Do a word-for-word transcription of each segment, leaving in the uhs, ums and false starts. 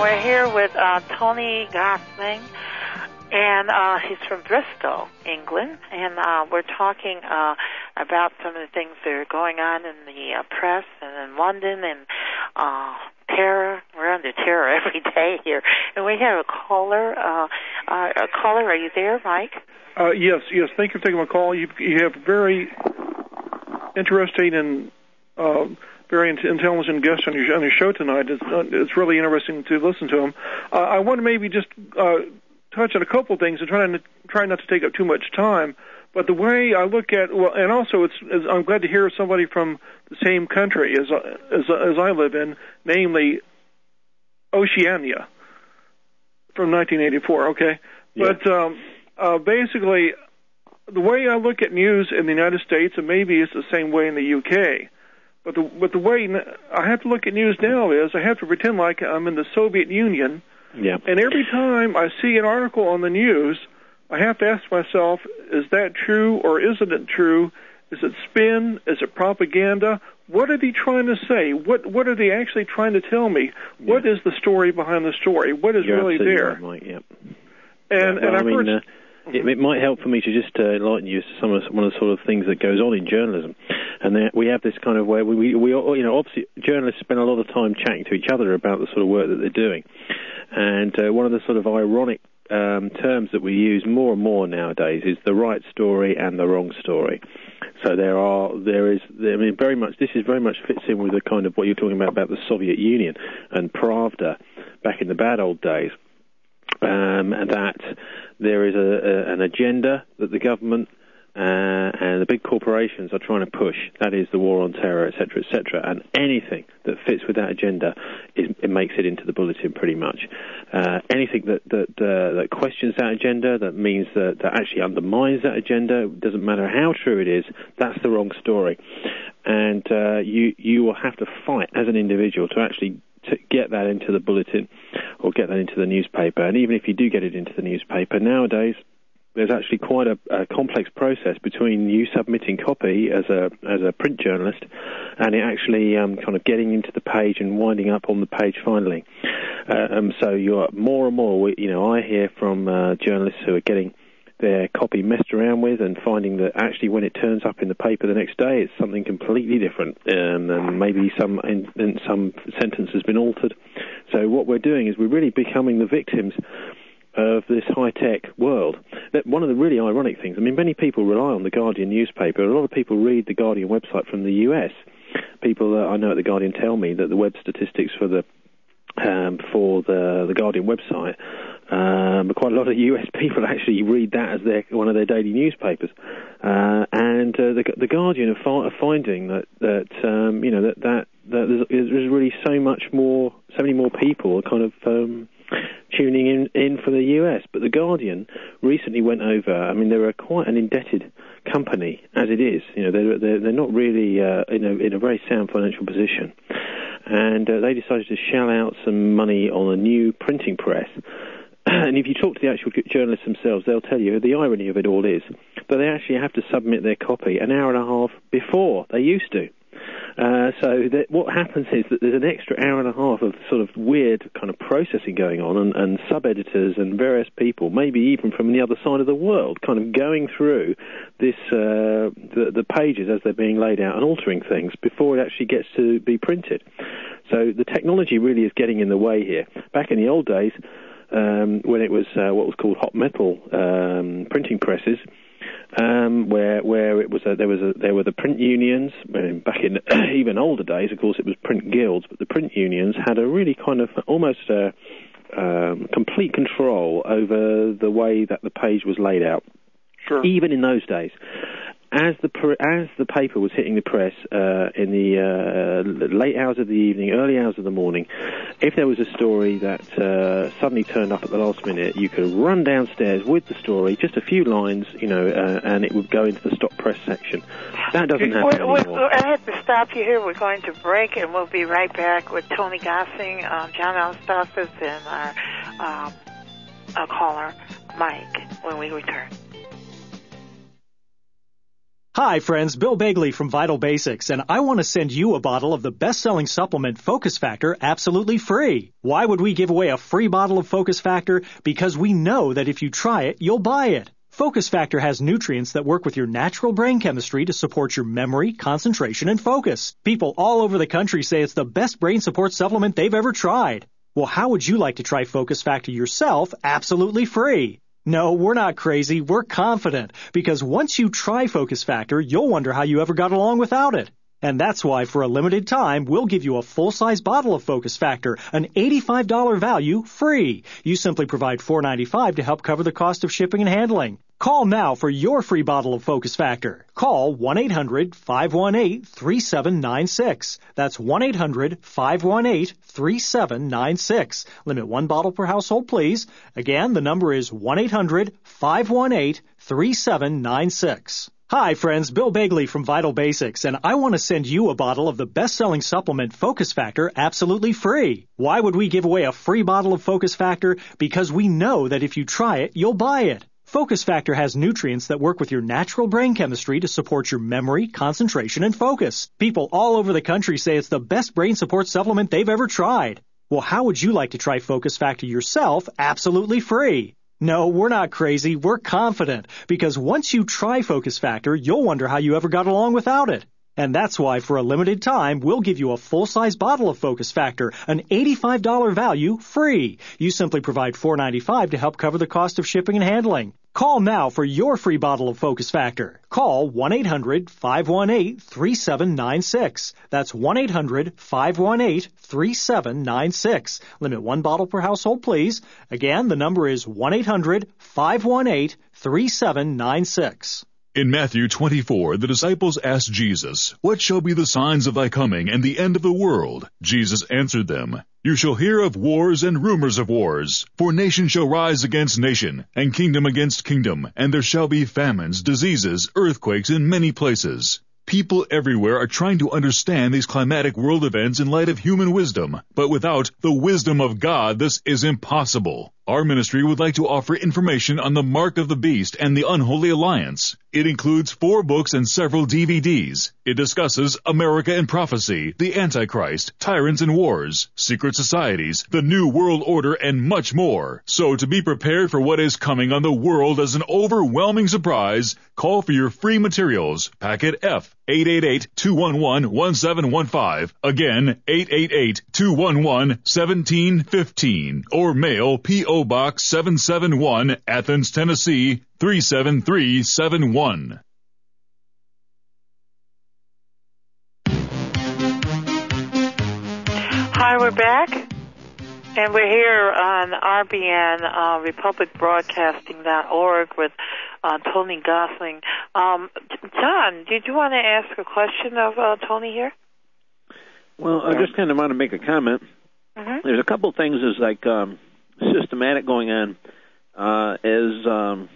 we're here with uh, Tony Gosling, and uh, he's from Bristol, England, and uh, we're talking uh, about some of the things that are going on in the uh, press and in London, and uh, terror. We're under terror every day here. And we have a caller. Uh, uh, a caller, are you there, Mike? Uh, yes, yes. Thank you for taking my call. You, you have very interesting and uh, very intelligent guests on your, on your show tonight. It's, uh, it's really interesting to listen to them. Uh, I want to maybe just uh, touch on a couple of things and try not, try not to take up too much time. But the way I look at, well, and also it's, it's I'm glad to hear somebody from the same country as as, as I live in, namely Oceania, from nineteen eighty-four. Okay, yeah. But um, uh, basically, the way I look at news in the United States, and maybe it's the same way in the U K, but the but the way I have to look at news now is I have to pretend like I'm in the Soviet Union. Yeah. And every time I see an article on the news, I have to ask myself, is that true or isn't it true? Is it spin? Is it propaganda? What are they trying to say? What What are they actually trying to tell me? Yeah. What is the story behind the story? What is You're really there? Right, Mike, yeah. And, yeah, well, and I've I mean, heard... Uh, it, it might help for me to just uh, enlighten you as to some of one of the sort of things that goes on in journalism. And there, we have this kind of way, we, we, we, you know, obviously journalists spend a lot of time chatting to each other about the sort of work that they're doing. And uh, one of the sort of ironic Um, terms that we use more and more nowadays is the right story and the wrong story. So there are, there is, I mean, very much, this is very much fits in with the kind of what you're talking about, about the Soviet Union and Pravda back in the bad old days. Um, and that there is a, a, an agenda that the government uh, and the big corporations are trying to push. That is the war on terror, et cetera, et cetera. And anything that fits with that agenda, is, it makes it into the bulletin pretty much. Uh, anything that that, uh, that questions that agenda, that means that, that actually undermines that agenda, doesn't matter how true it is, that's the wrong story. And uh, you you will have to fight as an individual to actually to get that into the bulletin or get that into the newspaper. And even if you do get it into the newspaper, nowadays there's actually quite a, a complex process between you submitting copy as a as a print journalist and it actually um, kind of getting into the page and winding up on the page finally. Uh, um, so you're more and more, you know, I hear from uh, journalists who are getting their copy messed around with and finding that actually when it turns up in the paper the next day it's something completely different, um, and maybe some in, in some sentence has been altered. So what we're doing is we're really becoming the victims of this high-tech world. That one of the really ironic things, I mean, many people rely on the Guardian newspaper. A lot of people read the Guardian website from the U S. People uh, I know at the Guardian tell me that the web statistics for the um, for the the Guardian website, um, quite a lot of U S people actually read that as their one of their daily newspapers. Uh, and uh, the the Guardian are, fi- are finding that that um, you know that that, that there's, there's really so much more, so many more people kind of. Um, tuning in, in for the U S, but the Guardian recently went over. I mean, they're a quite an indebted company as it is. You know, they're they're, they're not really uh, in a in a very sound financial position, and uh, they decided to shell out some money on a new printing press. And if you talk to the actual journalists themselves, they'll tell you the irony of it all is that they actually have to submit their copy an hour and a half before they used to. Uh, so that what happens is that there's an extra hour and a half of sort of weird kind of processing going on, and, and sub-editors and various people, maybe even from the other side of the world, kind of going through this uh, the, the pages as they're being laid out and altering things before it actually gets to be printed. So the technology really is getting in the way here. Back in the old days, um, when it was uh, what was called hot metal um, printing presses, Um, where where it was a, there was a, there were the print unions. Back in even older days, of course, it was print guilds, but the print unions had a really kind of almost a, um, complete control over the way that the page was laid out. Sure. Even in those days. As the as the paper was hitting the press uh, in the uh, late hours of the evening, early hours of the morning, if there was a story that uh, suddenly turned up at the last minute, you could run downstairs with the story, just a few lines, you know, uh, and it would go into the stop press section. That doesn't happen we're, anymore. We're, I have to stop you here. We're going to break, and we'll be right back with Tony Gosling, um, John Alstassis, and our, um, our caller, Mike, when we return. Hi, friends. Bill Bagley from Vital Basics, and I want to send you a bottle of the best-selling supplement Focus Factor absolutely free. Why would we give away a free bottle of Focus Factor? Because we know that if you try it, you'll buy it. Focus Factor has nutrients that work with your natural brain chemistry to support your memory, concentration, and focus. People all over the country say it's the best brain support supplement they've ever tried. Well, how would you like to try Focus Factor yourself absolutely free? No, we're not crazy. We're confident. Because once you try Focus Factor, you'll wonder how you ever got along without it. And that's why, for a limited time, we'll give you a full-size bottle of Focus Factor, an eighty-five dollars value, free. You simply provide four dollars and ninety-five cents to help cover the cost of shipping and handling. Call now for your free bottle of Focus Factor. Call one eight hundred five one eight three seven nine six. That's one eight hundred five one eight three seven nine six. Limit one bottle per household, please. Again, the number is one eight hundred five one eight three seven nine six. Hi, friends. Bill Bagley from Vital Basics, and I want to send you a bottle of the best-selling supplement Focus Factor absolutely free. Why would we give away a free bottle of Focus Factor? Because we know that if you try it, you'll buy it. Focus Factor has nutrients that work with your natural brain chemistry to support your memory, concentration, and focus. People all over the country say it's the best brain support supplement they've ever tried. Well, how would you like to try Focus Factor yourself absolutely free? No, we're not crazy. We're confident. Because once you try Focus Factor, you'll wonder how you ever got along without it. And that's why, for a limited time, we'll give you a full-size bottle of Focus Factor, an eighty-five dollars value, free. You simply provide four dollars and ninety-five cents to help cover the cost of shipping and handling. Call now for your free bottle of Focus Factor. Call one eight hundred five one eight three seven nine six. That's one eight hundred five one eight three seven nine six. Limit one bottle per household, please. Again, the number is one eight hundred five one eight three seven nine six. In Matthew twenty-four, the disciples asked Jesus, "What shall be the signs of thy coming and the end of the world?" Jesus answered them, "You shall hear of wars and rumors of wars. For nation shall rise against nation, and kingdom against kingdom, and there shall be famines, diseases, earthquakes in many places." People everywhere are trying to understand these climatic world events in light of human wisdom, but without the wisdom of God, this is impossible. Our ministry would like to offer information on the Mark of the Beast and the Unholy Alliance. It includes four books and several D V Ds. It discusses America and Prophecy, the Antichrist, Tyrants and Wars, Secret Societies, the New World Order, and much more. So to be prepared for what is coming on the world as an overwhelming surprise, call for your free materials. Packet F, eight eight eight, two one one, one seven one five. Again, eight eight eight, two one one, one seven one five. Or mail P O Box seven seven one, Athens, Tennessee, three seven three seven one. Hi, we're back, and we're here on R B N, uh, republic broadcasting dot org, with uh, Tony Gosling. Um, John, did you want to ask a question of uh, Tony here? Well, I just kind of want to make a comment. Mm-hmm. There's a couple things that's like um, systematic going on. Uh, as um,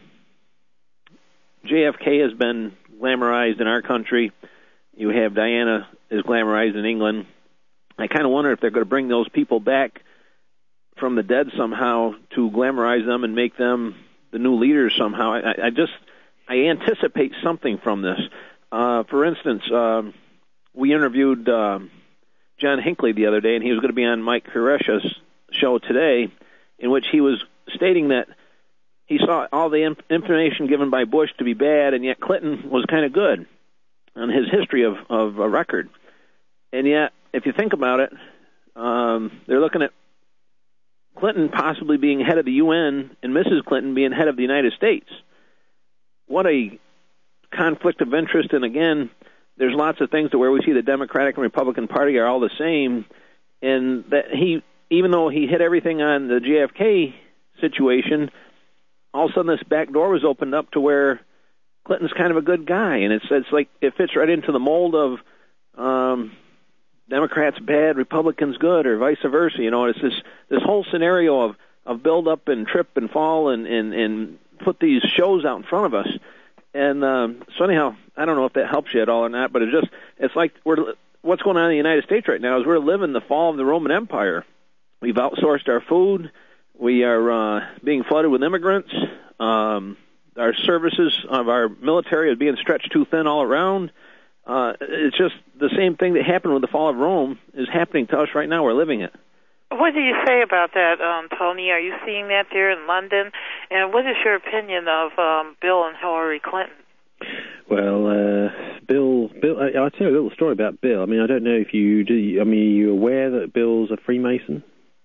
J F K has been glamorized in our country, you have Diana is glamorized in England. I kind of wonder if they're going to bring those people back from the dead somehow to glamorize them and make them the new leaders somehow. I, I just I anticipate something from this. Uh, for instance, um, we interviewed uh, John Hinckley the other day, and he was going to be on Mike Koresha's show today, in which he was stating that he saw all the inf- information given by Bush to be bad, and yet Clinton was kind of good on his history of, of a record. And yet, if you think about it, um, they're looking at Clinton possibly being head of the U N and Missus Clinton being head of the United States. What a conflict of interest. And again, there's lots of things to where we see the Democratic and Republican Party are all the same. And that he, even though he hit everything on the J F K situation, all of a sudden this back door was opened up to where Clinton's kind of a good guy. And it's, it's like it fits right into the mold of um, Democrats bad, Republicans good, or vice versa. You know, it's this this whole scenario of, of build up and trip and fall and, and, and put these shows out in front of us. And um, so anyhow, I don't know if that helps you at all or not, but it just it's like we're what's going on in the United States right now is we're living the fall of the Roman Empire. We've outsourced our food. We are uh, being flooded with immigrants. Um, our services of our military are being stretched too thin all around. Uh, it's just the same thing that happened with the fall of Rome is happening to us right now. We're living it. What do you say about that, um, Tony? Are you seeing that there in London? And what is your opinion of um, Bill and Hillary Clinton? Well, uh, Bill, Bill, I, I'll tell you a little story about Bill. I mean, I don't know if you do. I mean, are you aware that Bill's a Freemason?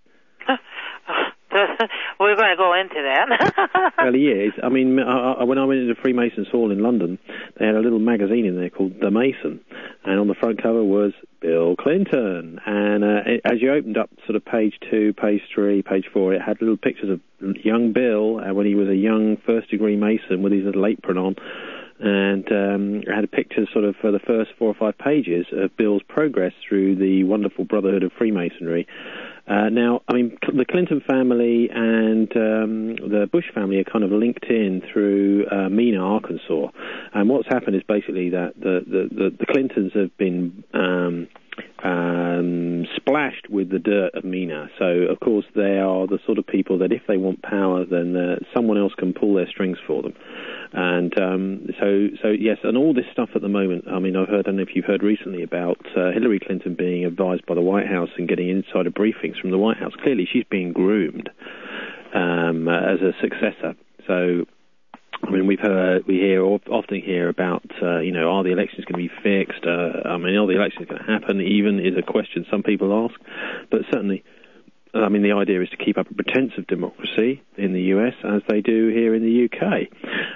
We're going to go into that. Well, he is. I mean, I, I, when I went into Freemasons Hall in London, they had a little magazine in there called The Mason, and on the front cover was Bill Clinton. And uh, it, as you opened up sort of page two, page three, page four, it had little pictures of young Bill uh, when he was a young first-degree Mason with his little apron on. And um, it had pictures sort of for the first four or five pages of Bill's progress through the wonderful Brotherhood of Freemasonry. Uh, now, I mean, the Clinton family and um, the Bush family are kind of linked in through uh, Mena, Arkansas. And what's happened is basically that the, the, the, the Clintons have been um, um, splashed with the dirt of Mena. So, of course, they are the sort of people that if they want power, then uh, someone else can pull their strings for them. And um, so, so yes, and all this stuff at the moment, I mean, I've heard, I don't know if you've heard recently about uh, Hillary Clinton being advised by the White House and getting insider briefings from the White House. Clearly, she's being groomed um, as a successor. So, I mean, we've heard, we hear often hear about, uh, you know, are the elections going to be fixed? Uh, I mean, are the elections going to happen? Even is a question some people ask, but certainly. I mean, the idea is to keep up a pretense of democracy in the U S as they do here in the U K,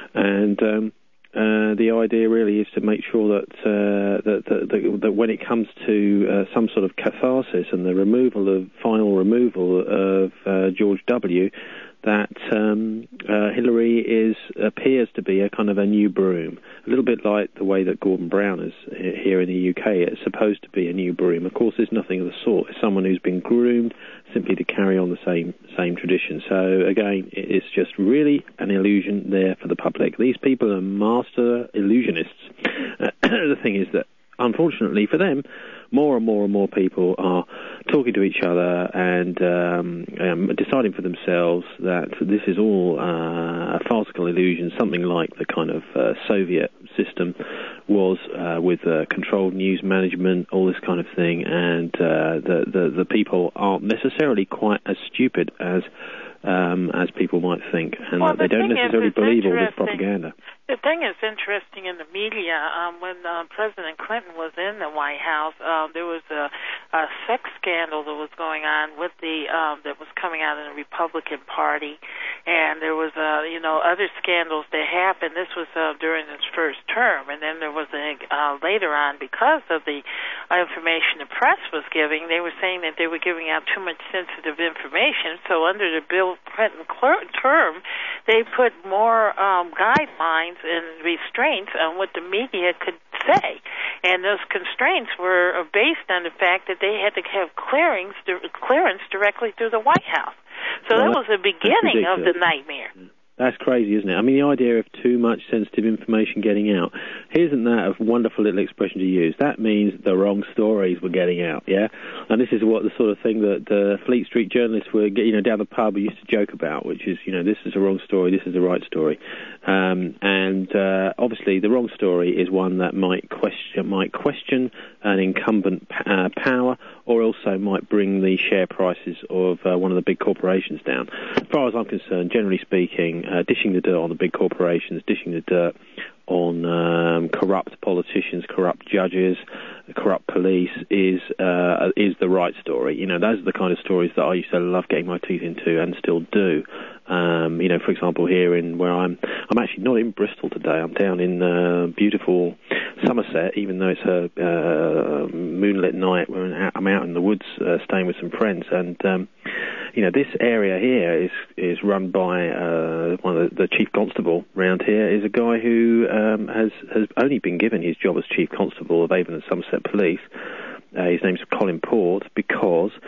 and um, uh, the idea really is to make sure that uh, that, that, that when it comes to uh, some sort of catharsis and the removal of final removal of uh, George W., that um, uh, Hillary is appears to be a kind of a new broom, a little bit like the way that Gordon Brown is here in the U K. It's supposed to be a new broom. Of course, there's nothing of the sort. It's someone who's been groomed simply to carry on the same same tradition. So again, it's just really an illusion there for the public. These people are master illusionists. Uh, the thing is that, unfortunately for them, more and more and more people are talking to each other and um, um, deciding for themselves that this is all uh, a farcical illusion, something like the kind of uh, Soviet system was uh, with uh, controlled news management, all this kind of thing, and uh, the, the, the people aren't necessarily quite as stupid as um, as people might think, and well, they don't necessarily is, believe all this propaganda. The thing is interesting in the media, um, when uh, President Clinton was in the White House, uh, there was a, a sex scandal that was going on with the um, that was coming out in the Republican Party, and there was uh, you know other scandals that happened. This was uh, during his first term, and then there was a uh, later on, because of the information the press was giving, they were saying that they were giving out too much sensitive information. So under the Bill Clinton term, they put more um, guidelines and restraints on what the media could say. And those constraints were based on the fact that they had to have clearings, clearance directly through the White House. So well, that was the beginning of the nightmare. That's crazy, isn't it? I mean, the idea of too much sensitive information getting out, isn't that a wonderful little expression to use? That means the wrong stories were getting out, yeah? And this is what the sort of thing that the Fleet Street journalists were, you know, down the pub used to joke about, which is, you know, this is a wrong story, this is the right story. Um, and uh, obviously the wrong story is one that might question, might question an incumbent uh, power, or also might bring the share prices of uh, one of the big corporations down. As far as I'm concerned, generally speaking, uh, dishing the dirt on the big corporations, dishing the dirt on um, corrupt politicians, corrupt judges, corrupt police is uh, is the right story. You know, those are the kind of stories that I used to love getting my teeth into and still do. Um, you know, for example, here in where I'm, I'm actually not in Bristol today. I'm down in uh, beautiful Somerset, even though it's a uh, moonlit night. I'm out in the woods uh, staying with some friends, and um, you know, this area here is is run by uh, one of the, the chief constable around here is a guy who um, has has only been given his job as chief constable of Avon and Somerset Police. Uh, his name's Colin Port, because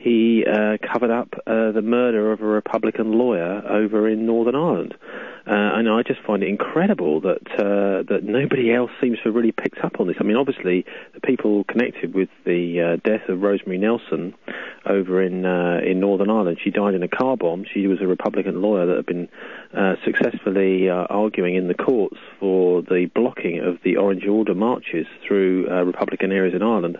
he uh, covered up uh, the murder of a Republican lawyer over in Northern Ireland. Uh, and I just find it incredible that uh, that nobody else seems to have really picked up on this. I mean, obviously, the people connected with the uh, death of Rosemary Nelson over in uh, in Northern Ireland, she died in a car bomb. She was a Republican lawyer that had been uh, successfully uh, arguing in the courts for the blocking of the Orange Order marches through uh, Republican areas in Ireland.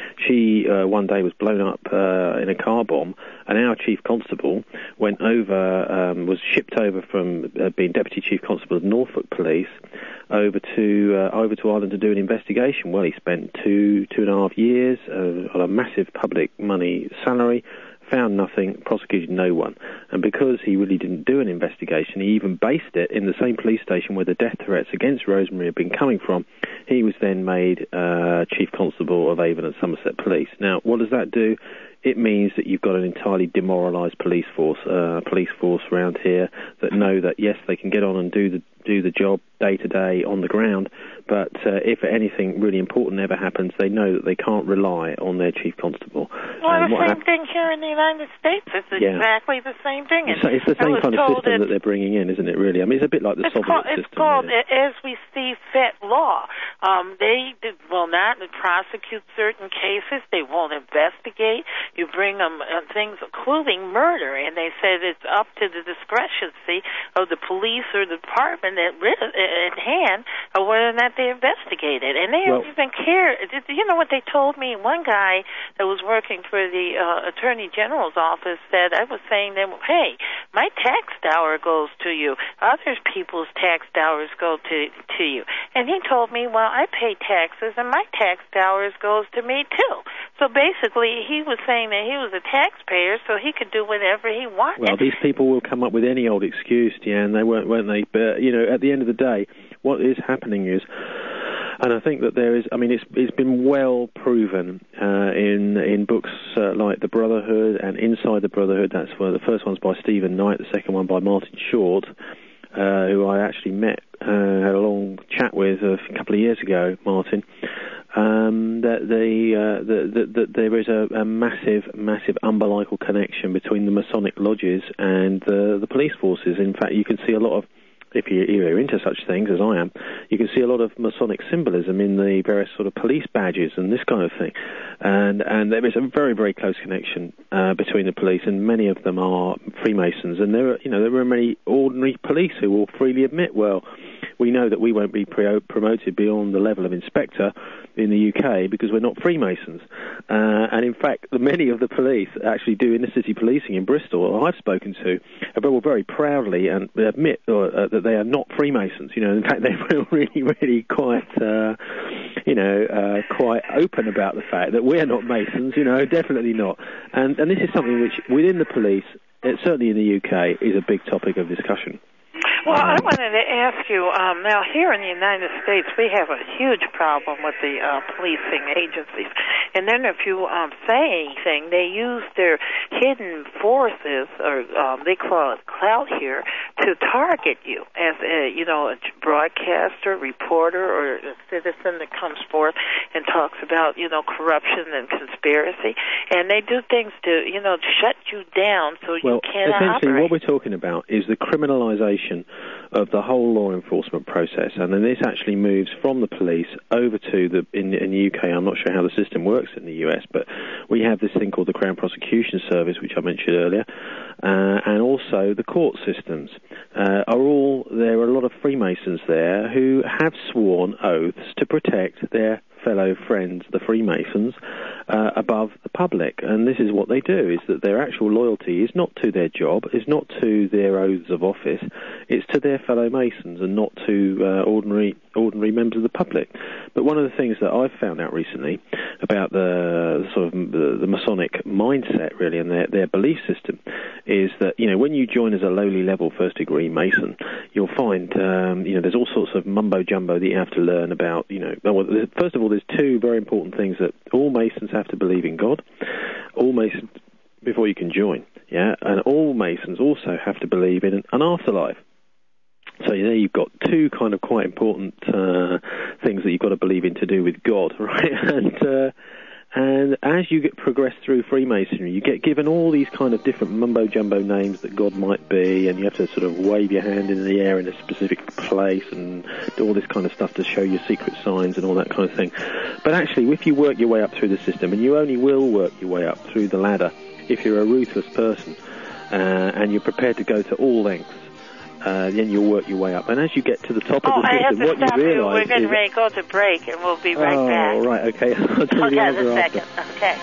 She uh, one day was blown up uh, in a car bomb, and our chief constable went over, um, was shipped over from uh, being deputy chief constable of Norfolk Police over to uh, over to Ireland to do an investigation. Well, he spent two two and a half years uh, on a massive public money salary, found nothing, prosecuted no one. And because he really didn't do an investigation, he even based it in the same police station where the death threats against Rosemary had been coming from. He was then made uh, Chief Constable of Avon and Somerset Police. Now, what does that do? It means that you've got an entirely demoralised police force, uh, police force around here that know that, yes, they can get on and do the do the job day to day on the ground, but uh, if anything really important ever happens, they know that they can't rely on their chief constable. Well, and the same hap- thing here in the United States. It's yeah. exactly the same thing. It's, it's the same kind of system that they're bringing in, isn't it, really? I mean, it's a bit like the it's Soviet called, system. It's called yeah. as we see fit law. Um, they did, will not prosecute certain cases. They won't investigate. You bring them uh, things, including murder, and they said it's up to the discretion of the police or the department at, at hand of whether or not they investigate it. And they well, don't even care. You know what they told me? One guy that was working for the uh, Attorney General's office said, I was saying to him, hey, my tax dollar goes to you. Other people's tax dollars go to, to you. And he told me, well, I pay taxes, and my tax dollars goes to me, too. So basically, he was saying that he was a taxpayer, so he could do whatever he wanted. Well, these people will come up with any old excuse, Deanne, they won't, won't they? But, you know, at the end of the day, what is happening is, and I think that there is, I mean, it's it's been well proven uh, in in books uh, like The Brotherhood and Inside the Brotherhood. That's where the first one's by Stephen Knight, the second one by Martin Short, uh, who I actually met, uh, had a long chat with a couple of years ago, Martin. Um, that the, uh, the, the, the there is a, a massive, massive umbilical connection between the Masonic lodges and the the police forces. In fact, you can see a lot of, if you're into such things as I am, you can see a lot of Masonic symbolism in the various sort of police badges and this kind of thing. And and there is a very, very close connection uh, between the police, and many of them are Freemasons. And there are, you know, there are many ordinary police who will freely admit, well, we know that we won't be pre- promoted beyond the level of inspector in the U K because we're not Freemasons. Uh, and in fact, many of the police actually do inner city policing in Bristol, I've spoken to, will very proudly and admit uh, that they are not Freemasons. You know, in fact, they're really, really quite, uh, you know, uh, quite open about the fact that we're not Masons. You know, definitely not. And and this is something which, within the police, it, certainly in the U K, is a big topic of discussion. Well, I wanted to ask you, um, now here in the United States, we have a huge problem with the uh, policing agencies. And then if you um, say anything, they use their hidden forces, or um, they call it clout here, to target you as a, you know, a broadcaster, reporter, or a citizen that comes forth and talks about, you know, corruption and conspiracy. And they do things to, you know, shut you down so well, you cannot essentially operate. What we're talking about is the criminalisation of the whole law enforcement process, and then this actually moves from the police over to the in, in the U K. I'm not sure how the system works in the U S, but we have this thing called the Crown Prosecution Service, which I mentioned earlier, uh, and also the court systems uh, are all. There are a lot of Freemasons there who have sworn oaths to protect their fellow friends, the Freemasons, uh, above the public. And this is what they do, is that their actual loyalty is not to their job, is not to their oaths of office, it's to their fellow Masons and not to uh, ordinary ordinary members of the public. But one of the things that I've found out recently about the sort of the, the Masonic mindset, really, and their, their belief system, is that, you know, when you join as a lowly level first degree Mason, you'll find, um, you know, there's all sorts of mumbo jumbo that you have to learn about, you know. Well, first of all, there's two very important things that all Masons have to believe in God, all Masons, before you can join, yeah, and all Masons also have to believe in an afterlife. So there you've got two kind of quite important uh, things that you've got to believe in to do with God, right? And uh, And as you get progress through Freemasonry, you get given all these kind of different mumbo-jumbo names that God might be, and you have to sort of wave your hand in the air in a specific place and do all this kind of stuff to show your secret signs and all that kind of thing. But actually, if you work your way up through the system, and you only will work your way up through the ladder if you're a ruthless person, uh, and you're prepared to go to all lengths, Uh, then you'll work your way up. And as you get to the top oh, of the system, what you realise you. We're getting is... ready to go to break, and we'll be right oh, back. Oh, right, okay. I'll tell Hold you on the a answer second. after. Okay.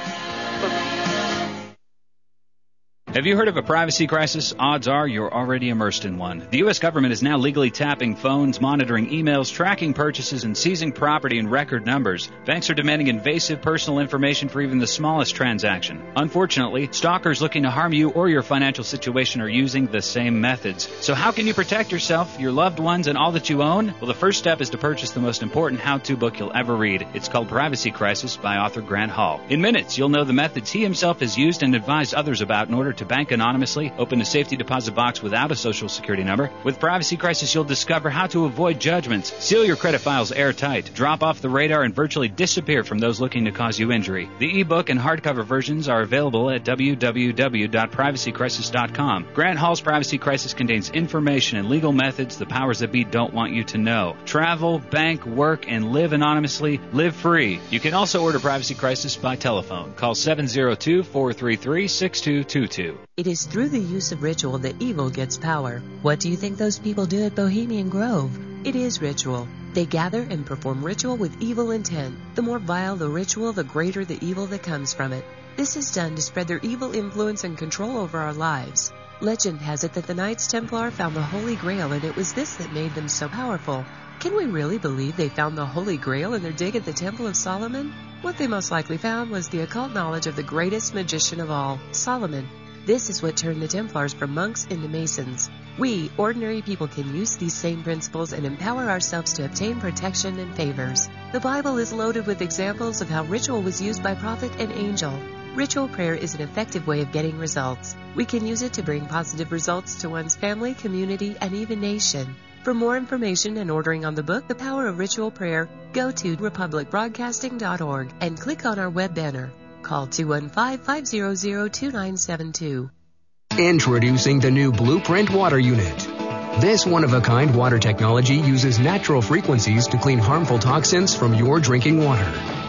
Have you heard of a privacy crisis? Odds are you're already immersed in one. The U S government is now legally tapping phones, monitoring emails, tracking purchases, and seizing property in record numbers. Banks are demanding invasive personal information for even the smallest transaction. Unfortunately, stalkers looking to harm you or your financial situation are using the same methods. So how can you protect yourself, your loved ones, and all that you own? Well, the first step is to purchase the most important how-to book you'll ever read. It's called Privacy Crisis by author Grant Hall. In minutes, you'll know the methods he himself has used and advised others about in order to bank anonymously, open a safety deposit box without a social security number. With Privacy Crisis, you'll discover how to avoid judgments, seal your credit files airtight, drop off the radar, and virtually disappear from those looking to cause you injury. The ebook and hardcover versions are available at w w w dot privacy crisis dot com. Grant Hall's Privacy Crisis contains information and legal methods the powers that be don't want you to know. Travel, bank, work, and live anonymously. Live free. You can also order Privacy Crisis by telephone. Call seven zero two, four three three, six two two two. It is through the use of ritual that evil gets power. What do you think those people do at Bohemian Grove? It is ritual. They gather and perform ritual with evil intent. The more vile the ritual, the greater the evil that comes from it. This is done to spread their evil influence and control over our lives. Legend has it that the Knights Templar found the Holy Grail, and it was this that made them so powerful. Can we really believe they found the Holy Grail in their dig at the Temple of Solomon? What they most likely found was the occult knowledge of the greatest magician of all, Solomon. This is what turned the Templars from monks into Masons. We, ordinary people, can use these same principles and empower ourselves to obtain protection and favors. The Bible is loaded with examples of how ritual was used by prophet and angel. Ritual prayer is an effective way of getting results. We can use it to bring positive results to one's family, community, and even nation. For more information and ordering on the book, The Power of Ritual Prayer, go to republic broadcasting dot org and click on our web banner. Call two one five, five zero zero, two nine seven two. Introducing the new Blueprint Water Unit. This one-of-a-kind water technology uses natural frequencies to clean harmful toxins from your drinking water.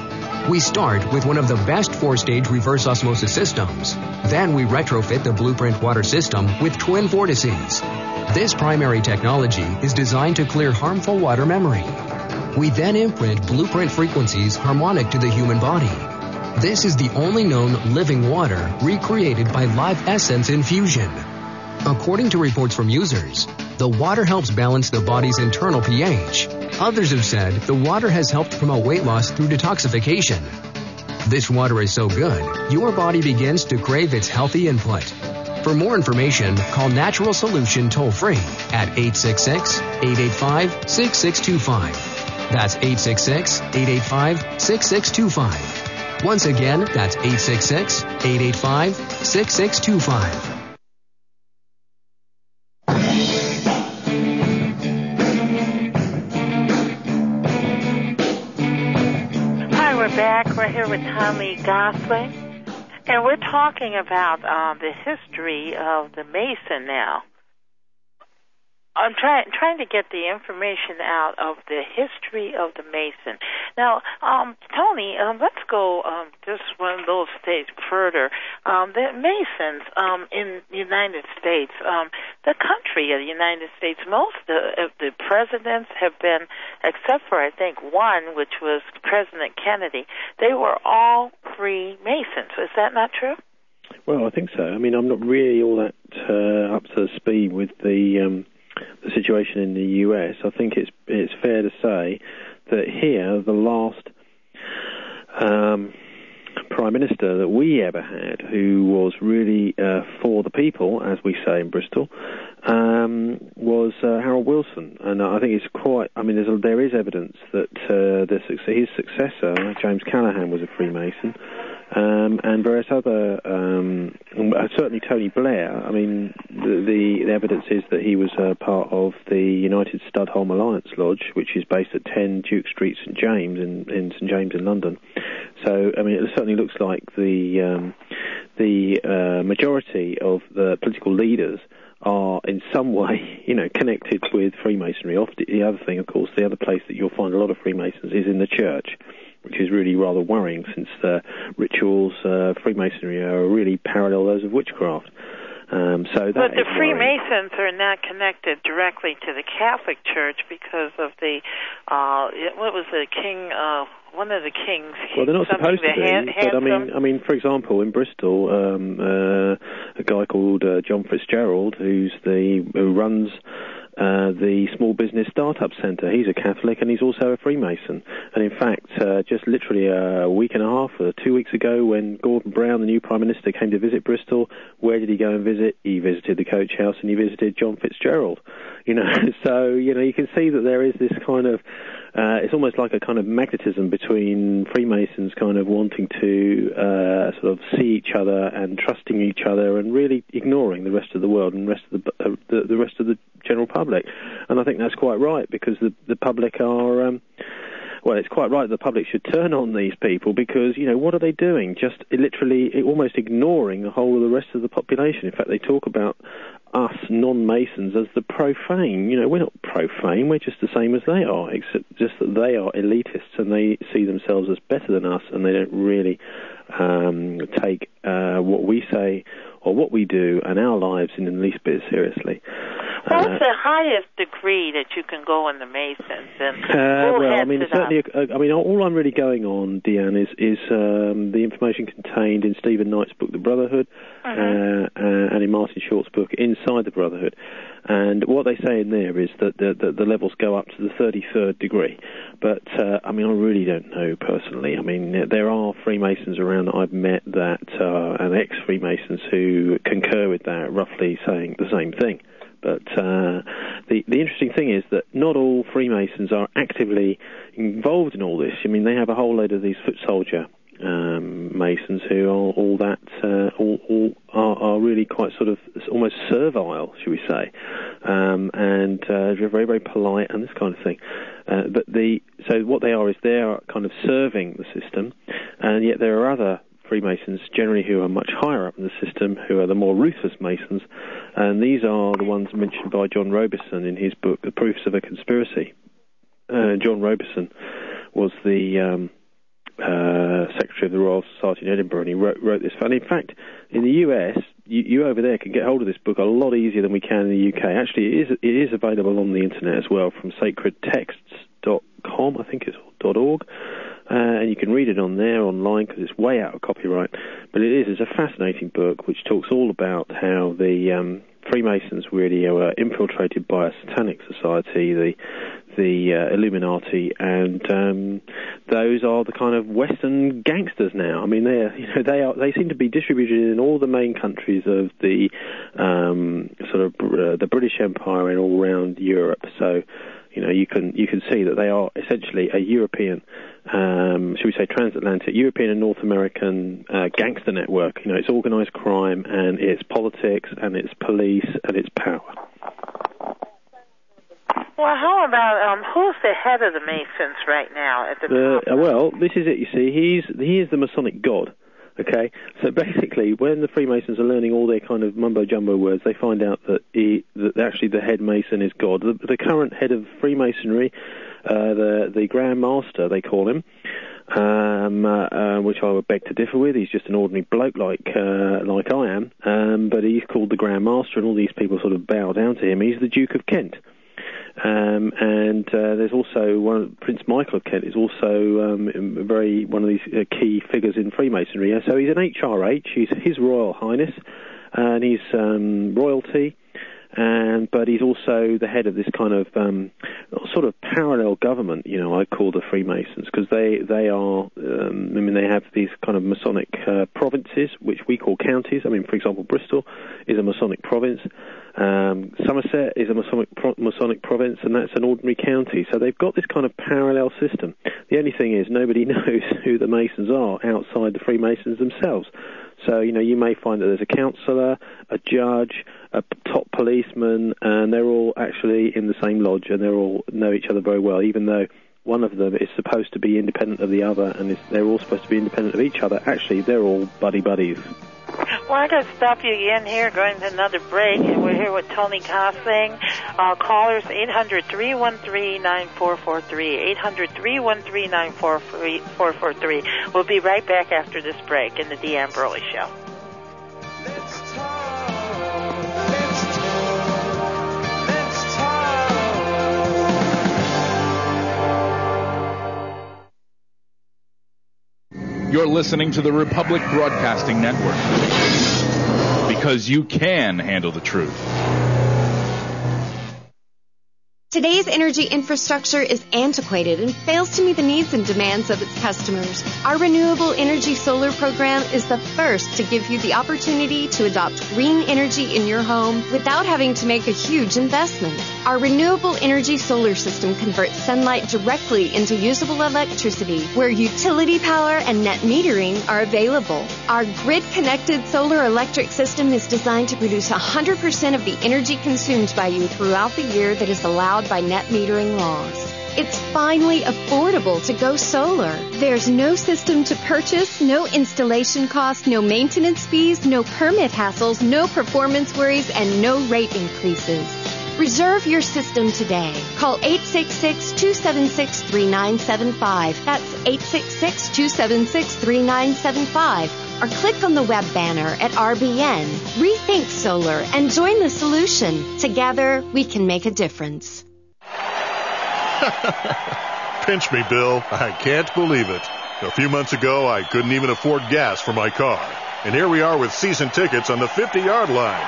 We start with one of the best four-stage reverse osmosis systems. Then we retrofit the Blueprint water system with twin vortices. This primary technology is designed to clear harmful water memory. We then imprint Blueprint frequencies harmonic to the human body. This is the only known living water recreated by Live Essence infusion. According to reports from users, the water helps balance the body's internal pH. Others have said the water has helped promote weight loss through detoxification. This water is so good, your body begins to crave its healthy input. For more information, call Natural Solution toll-free at eight six six, eight eight five, six six two five. That's eight six six, eight eight five, six six two five. Once again, that's eight six six, eight eight five, six six two five. Hi, we're back. We're here with Tommy Gosling, and we're talking about uh, the history of the Mason now. I'm trying trying to get the information out of the history of the Mason. Now, um, Tony, um, let's go um, just one little stage further. Um, the Masons um, in the United States, um, the country of the United States, most of the presidents have been, except for I think one, which was President Kennedy, they were all Freemasons. Is that not true? Well, I think so. I mean, I'm not really all that uh, up to speed with the... Um the situation in the U S. I think it's it's fair to say that here the last um, Prime Minister that we ever had, who was really uh, for the people, as we say in Bristol, um, was uh, Harold Wilson. And I think it's quite, I mean, there's a, there is evidence that uh, the, his successor, James Callaghan, was a Freemason, Um, and various other, um, certainly Tony Blair. I mean, the, the, the evidence is that he was uh, part of the United Studholme Alliance Lodge, which is based at ten Duke Street, St James, in, in St James in London. So, I mean, it certainly looks like the um, the uh, majority of the political leaders are in some way, you know, connected with Freemasonry. Often, the other thing, of course, the other place that you'll find a lot of Freemasons is in the church, which is really rather worrying, since the rituals, uh, Freemasonry are really parallel those of witchcraft. Um, so that but the is Freemasons are not connected directly to the Catholic Church because of the, uh, what was the king, uh, one of the kings. Well, they're not supposed to be, hand, but I mean, I mean, for example, in Bristol, um, uh, a guy called uh, John Fitzgerald, who's the who runs uh, the Small Business Startup Centre. He's a Catholic and he's also a Freemason. And in fact, uh, just literally a week and a half or two weeks ago, when Gordon Brown, the new Prime Minister, came to visit Bristol, where did he go and visit? He visited the Coach House and he visited John Fitzgerald. You know, so, you know, you can see that there is this kind of, uh, it's almost like a kind of magnetism between Freemasons kind of wanting to uh, sort of see each other and trusting each other and really ignoring the rest of the world and rest of the, uh, the, the rest of the general public. And I think that's quite right, because the, the public are... Um, Well, it's quite right that the public should turn on these people, because, you know, what are they doing? Just literally almost ignoring the whole of the rest of the population. In fact, they talk about us non-Masons as the profane. You know, we're not profane, we're just the same as they are, except just that they are elitists and they see themselves as better than us, and they don't really um, take uh, what we say or what we do and our lives in the least bit seriously. What's Uh, the highest degree that you can go in the Masons? And uh, who well, I heads mean, it certainly, up? uh, I mean, all I'm really going on, Deanne, is is um, the information contained in Stephen Knight's book, The Brotherhood, Mm-hmm. uh, uh, and in Martin Short's book, Inside the Brotherhood. And what they say in there is that the, the, the levels go up to the thirty-third degree. But, uh, I mean, I really don't know personally. I mean, there are Freemasons around that I've met that, uh, and ex-Freemasons who concur with that, roughly saying the same thing. But uh, the the interesting thing is that not all Freemasons are actively involved in all this. I mean, they have a whole load of these foot soldier um, Masons who are all that uh, all, all are, are really quite sort of almost servile, should we say, um, and uh, very very polite and this kind of thing. Uh, but the so what they are is they are kind of serving the system, and yet there are other Freemasons generally who are much higher up in the system, who are the more ruthless Masons, and these are the ones mentioned by John Robeson in his book, The Proofs of a Conspiracy. Uh, John Robeson was the um, uh, Secretary of the Royal Society in Edinburgh, and he wrote, wrote this. And in fact, in the U S, you, you over there can get hold of this book a lot easier than we can in the U K. Actually, it is, it is available on the internet as well from sacred texts dot com, I think it's .org. Uh, and you can read it on there online because it's way out of copyright. But it is, it's a fascinating book which talks all about how the um, Freemasons really were infiltrated by a satanic society, the the uh, Illuminati, and um, those are the kind of Western gangsters now. I mean, they you know they are they seem to be distributed in all the main countries of the um, sort of uh, the British Empire and all around Europe. So, you know, you can you can see that they are essentially a European, um, should we say, transatlantic, European and North American uh, gangster network. You know, it's organised crime and it's politics and it's police and it's power. Well, how about um, who's the head of the Masons right now at the The, top? uh, well, this is it. You see, he's he is the Masonic god. Okay, so basically, when the Freemasons are learning all their kind of mumbo-jumbo words, they find out that, he, that actually the head Mason is God. The, the current head of Freemasonry, uh, the the Grand Master, they call him, um, uh, uh, which I would beg to differ with. He's just an ordinary bloke like uh, like I am, um, but he's called the Grand Master, and all these people sort of bow down to him. He's the Duke of Kent. Um, and uh, there's also one, Prince Michael of Kent is also um, very one of these uh, key figures in Freemasonry. So he's an H R H, he's His Royal Highness, and he's um, royalty, and but he's also the head of this kind of um, sort of parallel government, you know, I call the Freemasons, because they, they are, um, I mean, they have these kind of Masonic uh, provinces, which we call counties. I mean, for example, Bristol is a Masonic province. Um, Somerset is a Masonic, pro- Masonic province, and that's an ordinary county. So they've got this kind of parallel system. The only thing is nobody knows who the Masons are outside the Freemasons themselves. So, you know, you may find that there's a councillor, a judge, a top policeman, and they're all actually in the same lodge, and they all know each other very well, even though one of them is supposed to be independent of the other, and they're all supposed to be independent of each other. Actually, they're all buddy-buddies. Well, I got to stop you again here, going to another break, and we're here with Tony Gosling. Uh, callers, eight hundred, three one three, nine four four three, eight hundred, three one three, nine four four three. We'll be right back after this break in the Deanne Burley Show. Let's talk. Let's talk. Let's talk. You're listening to the Republic Broadcasting Network, because you can handle the truth. Today's energy infrastructure is antiquated and fails to meet the needs and demands of its customers. Our Renewable Energy Solar Program is the first to give you the opportunity to adopt green energy in your home without having to make a huge investment. Our Renewable Energy Solar System converts sunlight directly into usable electricity, where utility power and net metering are available. Our grid-connected solar electric system is designed to produce one hundred percent of the energy consumed by you throughout the year that is allowed by net metering laws. It's finally affordable to go solar. There's no system to purchase, no installation costs, no maintenance fees, no permit hassles, no performance worries, and no rate increases. Reserve your system today. Call eight six six, two seven six, three nine seven five. That's eight six six, two seven six, three nine seven five. Or click on the web banner at R B N. Rethink solar and join the solution. Together, we can make a difference. Pinch me, Bill. I can't believe it. A few months ago, I couldn't even afford gas for my car. And here we are with season tickets on the fifty-yard line.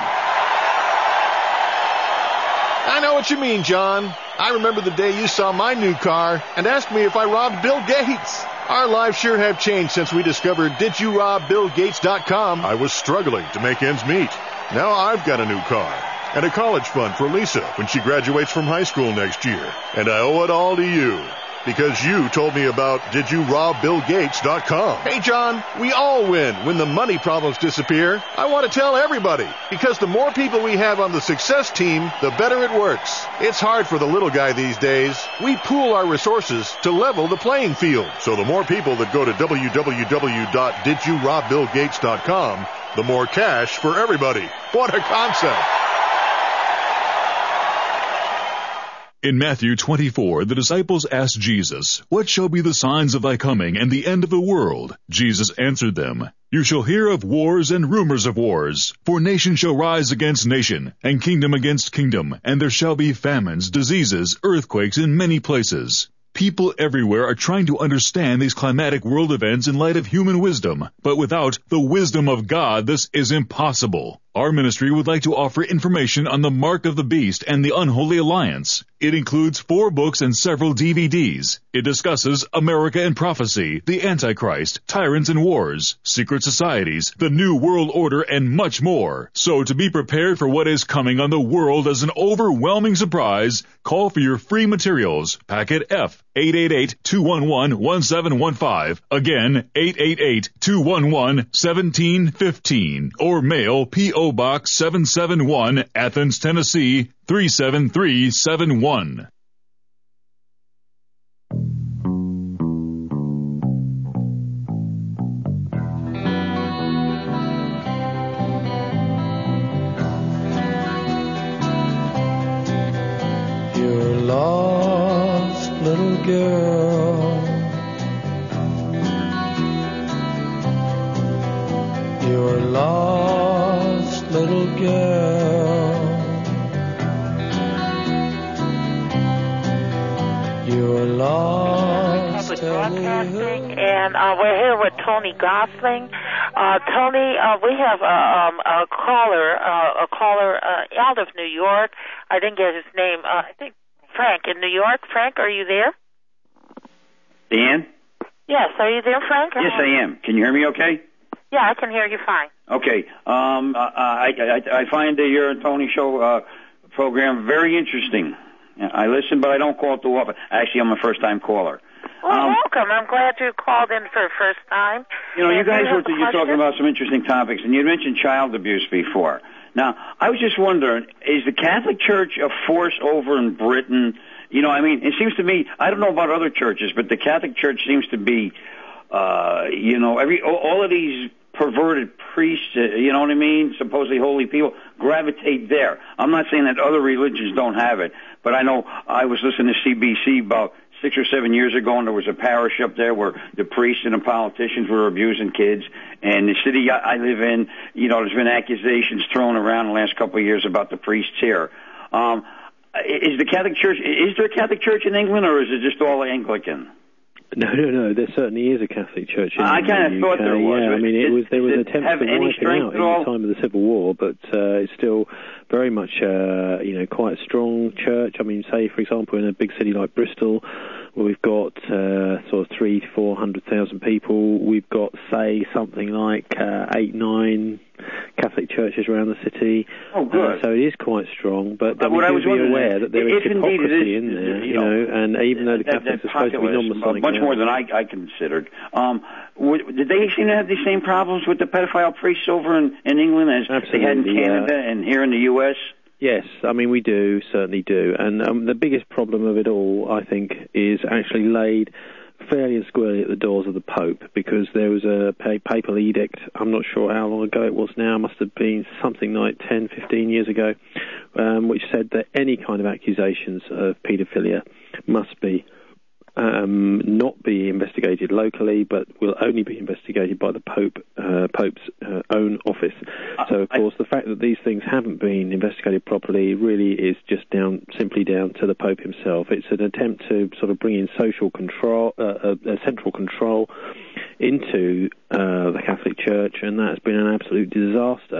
I know what you mean, John. I remember the day you saw my new car and asked me if I robbed Bill Gates. Our lives sure have changed since we discovered did you rob bill gates dot com. I was struggling to make ends meet. Now I've got a new car and a college fund for Lisa when she graduates from high school next year. And I owe it all to you, because you told me about did you rob bill gates dot com. Hey, John, we all win when the money problems disappear. I want to tell everybody, because the more people we have on the success team, the better it works. It's hard for the little guy these days. We pool our resources to level the playing field. So the more people that go to w w w dot did you rob bill gates dot com, the more cash for everybody. What a concept. In Matthew twenty-four, the disciples asked Jesus, "What shall be the signs of thy coming and the end of the world?" Jesus answered them, "You shall hear of wars and rumors of wars. For nation shall rise against nation, and kingdom against kingdom, and there shall be famines, diseases, earthquakes in many places." People everywhere are trying to understand these climatic world events in light of human wisdom, but without the wisdom of God, this is impossible. Our ministry would like to offer information on the Mark of the Beast and the Unholy Alliance. It includes four books and several D V Ds. It discusses America and Prophecy, the Antichrist, Tyrants and Wars, Secret Societies, the New World Order, and much more. So to be prepared for what is coming on the world as an overwhelming surprise, call for your free materials. Packet F, eight eight eight, two one one, one seven one five. Again, eight eight eight, two one one, one seven one five. Or mail P O Box seven seven one, Athens, Tennessee, three seven three seven one. You're lost, little girl. You're lost, little girl. You're lost. Public Broadcasting, and uh, we're here with Tony Gosling. Uh, Tony, uh, we have a, um, a caller, uh, a caller uh, out of New York. I didn't get his name. Uh, I think Frank in New York. Frank, are you there? Dan? Yes, are you there, Frank? Yes, I am. Can you hear me okay? Yeah, I can hear you fine. Okay. Um, uh, I, I, I find the your and Tony show uh, program very interesting. I listen, but I don't call too often. Actually, I'm a first-time caller. Well, um, welcome. I'm glad you called in for the first time. You know, and you guys you were you're talking about some interesting topics, and you mentioned child abuse before. Now, I was just wondering, is the Catholic Church a force over in Britain? You know, I mean, it seems to me, I don't know about other churches, but the Catholic Church seems to be, uh, you know, every all of these perverted priests, uh, you know what I mean, supposedly holy people, gravitate there. I'm not saying that other religions don't have it, but I know I was listening to C B C about six or seven years ago, and there was a parish up there where the priests and the politicians were abusing kids. And the city I, I live in, you know, there's been accusations thrown around the last couple of years about the priests here. Um, is the Catholic Church, is there a Catholic Church in England, or is it just all Anglican? No, no, no. There certainly is a Catholic Church in I kind of thought there was. Yeah, I mean, it was there was attempts to wipe it out in the time of the Civil War, but uh, it's still very much, uh, you know, quite a strong church. I mean, say for example, in a big city like Bristol, where we've got uh, sort of three to four hundred thousand people, we've got say something like uh, eight, nine Catholic churches around the city. Oh, good. Uh, so it is quite strong, but uh, we I do was be aware is, that there is hypocrisy is, in there, you you know, know, and even though the that, Catholics that are supposed to be non-Masonic, much more than I, I considered. Um, w- did they seem to have the same problems with the pedophile priests over in, in England as Absolutely, they had in Canada yeah. and here in the U S? Yes, I mean we do, certainly do, and um, the biggest problem of it all, I think, is actually laid fairly and squarely at the doors of the Pope, because there was a papal edict, I'm not sure how long ago it was now, must have been something like ten, fifteen years ago, um, which said that any kind of accusations of paedophilia must be um, not be investigated locally, but will only be investigated by the Pope, uh, Pope's uh, own office. So, of course, the fact that these things haven't been investigated properly really is just down, simply down to the Pope himself. It's an attempt to sort of bring in social control, uh, a, a central control into uh, the Catholic Church, and that's been an absolute disaster.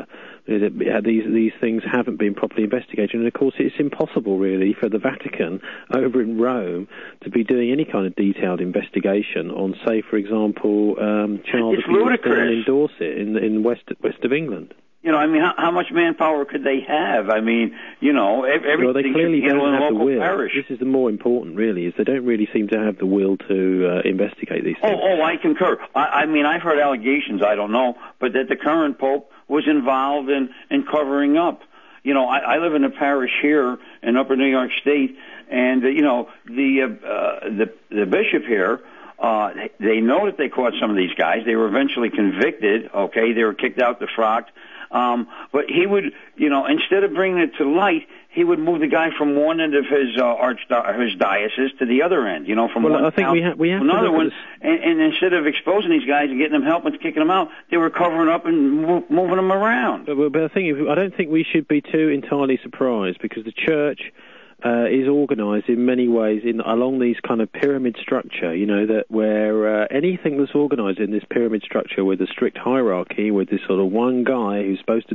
These these things haven't been properly investigated, and of course it's impossible really for the Vatican over in Rome to be doing any kind of detailed investigation on, say, for example, um, child it's abuse ludicrous. down in Dorset in in west west of England. You know, I mean, how, how much manpower could they have? I mean, you know, everything well, they clearly should be don't in a have the local will. parish. This is the more important, really, is they don't really seem to have the will to uh, investigate these things. Oh, oh, I concur. I, I mean, I've heard allegations, I don't know, but that the current Pope was involved in, in covering up. You know, I, I live in a parish here in Upper New York State, and, uh, you know, the, uh, uh, the, the bishop here, uh, they know that they caught some of these guys. They were eventually convicted, okay? They were kicked out the frock. Um, but he would, you know, instead of bringing it to light, he would move the guy from one end of his uh, arch his diocese to the other end, you know, from well, one I think town we, ha- we have to another to one. And, and instead of exposing these guys and getting them help and kicking them out, they were covering up and mo- moving them around. But, but I think I don't think we should be too entirely surprised, because the Church Uh, is organised in many ways in along these kind of pyramid structure, you know, that where uh, anything that's organised in this pyramid structure with a strict hierarchy, with this sort of one guy who's supposed to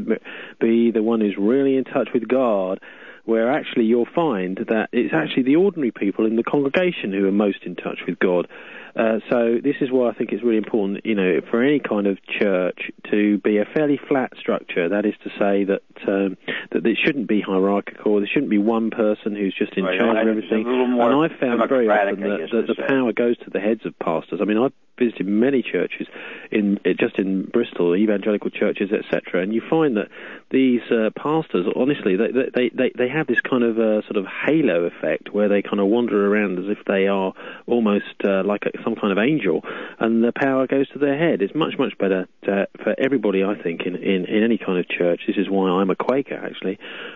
be the one who's really in touch with God, where actually you'll find that it's actually the ordinary people in the congregation who are most in touch with God. Uh, so this is why I think it's really important, you know, for any kind of church to be a fairly flat structure. That is to say that um, that it shouldn't be hierarchical. There shouldn't be one person who's just in right, charge I, of everything. And I've found very often that, that the say. power goes to the heads of pastors. I mean, I've visited many churches in just in Bristol, evangelical churches, et cetera, and you find that these uh, pastors, honestly, they, they they they have this kind of uh, sort of halo effect where they kind of wander around as if they are almost uh, like a, some kind of angel, and the power goes to their head. It's much much better to, for everybody, I think, in, in in any kind of church. This is why I'm a Quaker, actually.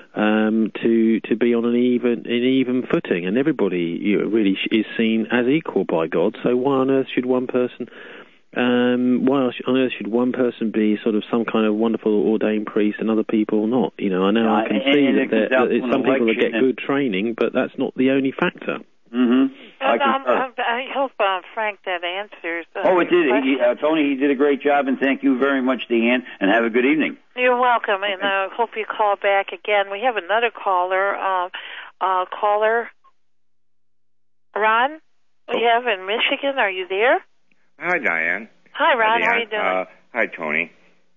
Um, to to be on an even an even footing, and everybody, you know, really is seen as equal by God. So why on earth should one person, um, why on earth should one person be sort of some kind of wonderful ordained priest and other people not? You know, I know yeah, I can and, see and that, there, that it's some people that get and... good training, but that's not the only factor. Mm-hmm. And, um, I hope, uh, Frank, that answers. Uh, oh, it it did. He, uh, Tony, he did a great job, and thank you very much, Deanne, and have a good evening. You're welcome, and I uh, hope you call back again. We have another caller. Uh, uh, caller, Ron, we have in Michigan. Are you there? Hi, Diane. Hi, Ron. Hi, How are you doing? Uh, hi, Tony.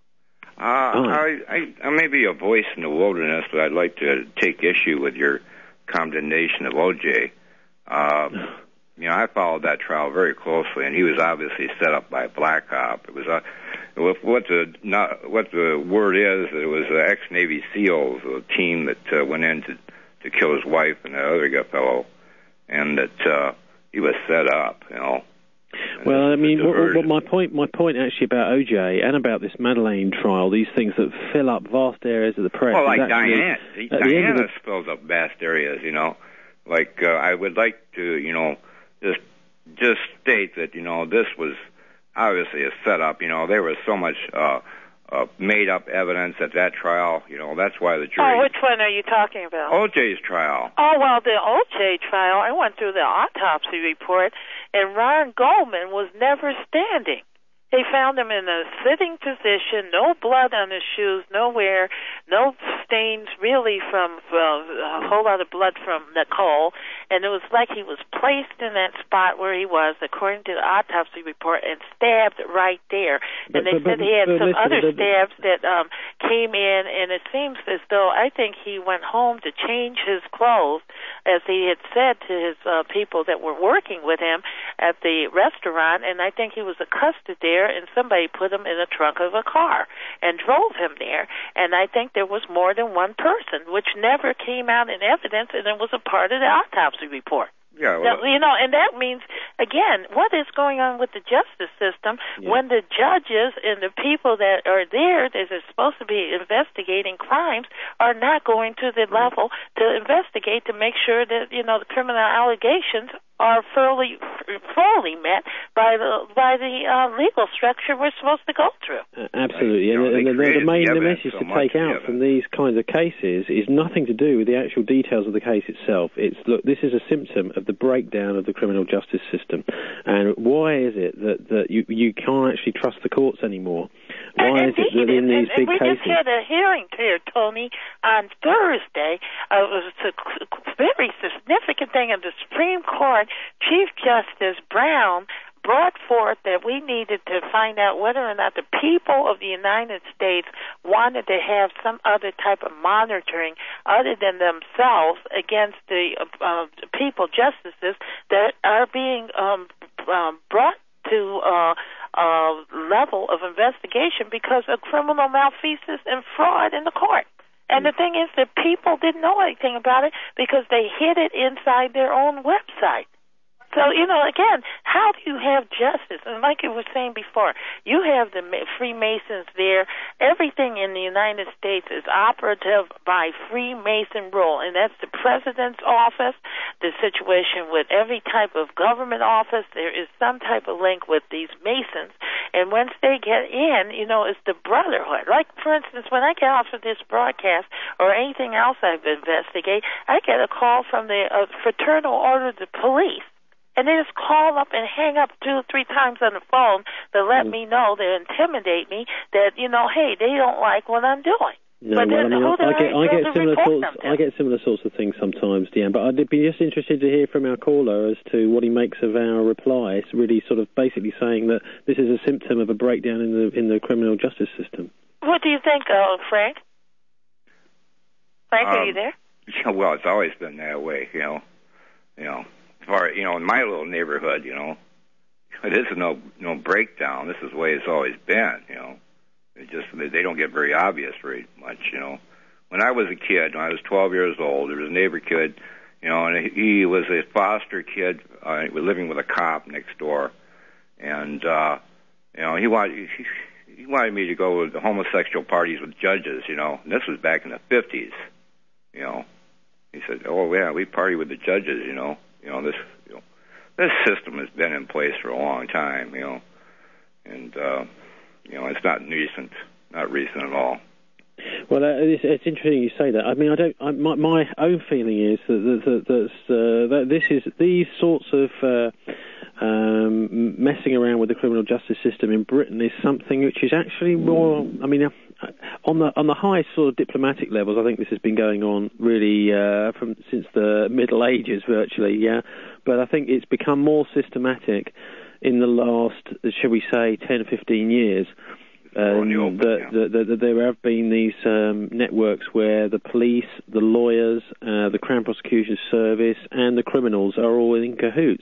Uh, I, I, I may be a voice in the wilderness, but I'd like to take issue with your condemnation of O J. Uh, you know, I followed that trial very closely, and he was obviously set up by a black op. It was a, what the not, what the word is, it was uh, ex-Navy SEALs, a team that uh, went in to, to kill his wife and that other guy fellow, and that uh, he was set up, you know. Well, I mean, what, what my point, my point actually about O J and about this Madeleine trial, these things that fill up vast areas of the press. Well, like actually, Diane, Diana the... fills up vast areas, you know. Like uh, I would like to, you know, just just state that, you know, this was obviously a setup. You know, there was so much uh, uh, made-up evidence at that trial. You know, that's why the jury. Oh, which one are you talking about? O J's trial. Oh, well, the O J trial, I went through the autopsy report, and Ron Goldman was never standing. They found him in a sitting position, no blood on his shoes, nowhere, no stains really from uh, a whole lot of blood from Nicole, and it was like he was placed in that spot where he was, according to the autopsy report, and stabbed right there. And But- they but- said but- he had but some listen, other the- stabs that um, came in, and it seems as though I think he went home to change his clothes, as he had said to his uh, people that were working with him at the restaurant, and I think he was accosted there, and somebody put him in the trunk of a car and drove him there. And I think there was more than one person, which never came out in evidence, and it was a part of the autopsy report. Yeah, Now, you know, and that means, again, what is going on with the justice system Yeah. when the judges and the people that are there that are supposed to be investigating crimes are not going to the level to investigate to make sure that, you know, the criminal allegations are fully fully met by the by the uh, legal structure we're supposed to go through. Uh, absolutely, and, they and the, the, created main the the evidence message so to much, take the out from these kinds of cases is nothing to do with the actual details of the case itself. It's look, this is a symptom of the breakdown of the criminal justice system, and why is it that, that you you can't actually trust the courts anymore? Why and is it that in and, these and big we cases? just had a hearing here, Tony, on Thursday. Uh, it was a very significant thing in the Supreme Court. Chief Justice Brown brought forth that we needed to find out whether or not the people of the United States wanted to have some other type of monitoring other than themselves against the uh, uh, people justices that are being um, um, brought to uh, uh, level of investigation because of criminal malfeasance and fraud in the court. And the thing is that people didn't know anything about it because they hid it inside their own website. So, you know, again, how do you have justice? And like you were saying before, you have the Freemasons there. Everything in the United States is operative by Freemason rule, and that's the president's office, the situation with every type of government office. There is some type of link with these Masons. And once they get in, you know, it's the brotherhood. Like, for instance, when I get off of this broadcast or anything else I've investigated, I get a call from the uh, Fraternal Order of the Police. And they just call up and hang up two or three times on the phone to let me know, to intimidate me that, you know, hey, they don't like what I'm doing. No, but well, I, then mean, who do I get, I get to similar report sorts. them to? I get similar sorts of things sometimes, Deanne. But I'd be just interested to hear from our caller as to what he makes of our reply. It's really sort of basically saying that this is a symptom of a breakdown in the in the criminal justice system. What do you think, uh, Frank? Frank, Um, are you there? Yeah, well, it's always been that way, you know. You know, as far you know, in my little neighborhood, you know, this is no no breakdown. This is the way it's always been, you know. It just they don't get very obvious very much, you know. When I was a kid, when I was twelve years old, there was a neighbor kid, you know, and he was a foster kid. Uh, he was living with a cop next door, and uh, you know, he wanted he, he wanted me to go to the homosexual parties with judges, you know. And this was back in the fifties, you know. He said, "Oh yeah, we party with the judges, you know. You know this, you know, this system has been in place for a long time, you know, and uh, you know it's not recent, not recent at all." Well, uh, it's, it's interesting you say that. I mean, I don't. I, my, my own feeling is that that, that, that's, uh, that this is these sorts of uh, um, um, messing around with the criminal justice system in Britain is something which is actually more, I mean, uh, on the on the high sort of diplomatic levels, I think this has been going on really uh, from since the Middle Ages, virtually, yeah. But I think it's become more systematic in the last, shall we say, ten, fifteen years. Um, open, that, yeah. that, that, that there have been these um, networks where the police, the lawyers, uh, the Crown Prosecution Service, and the criminals are all in cahoots.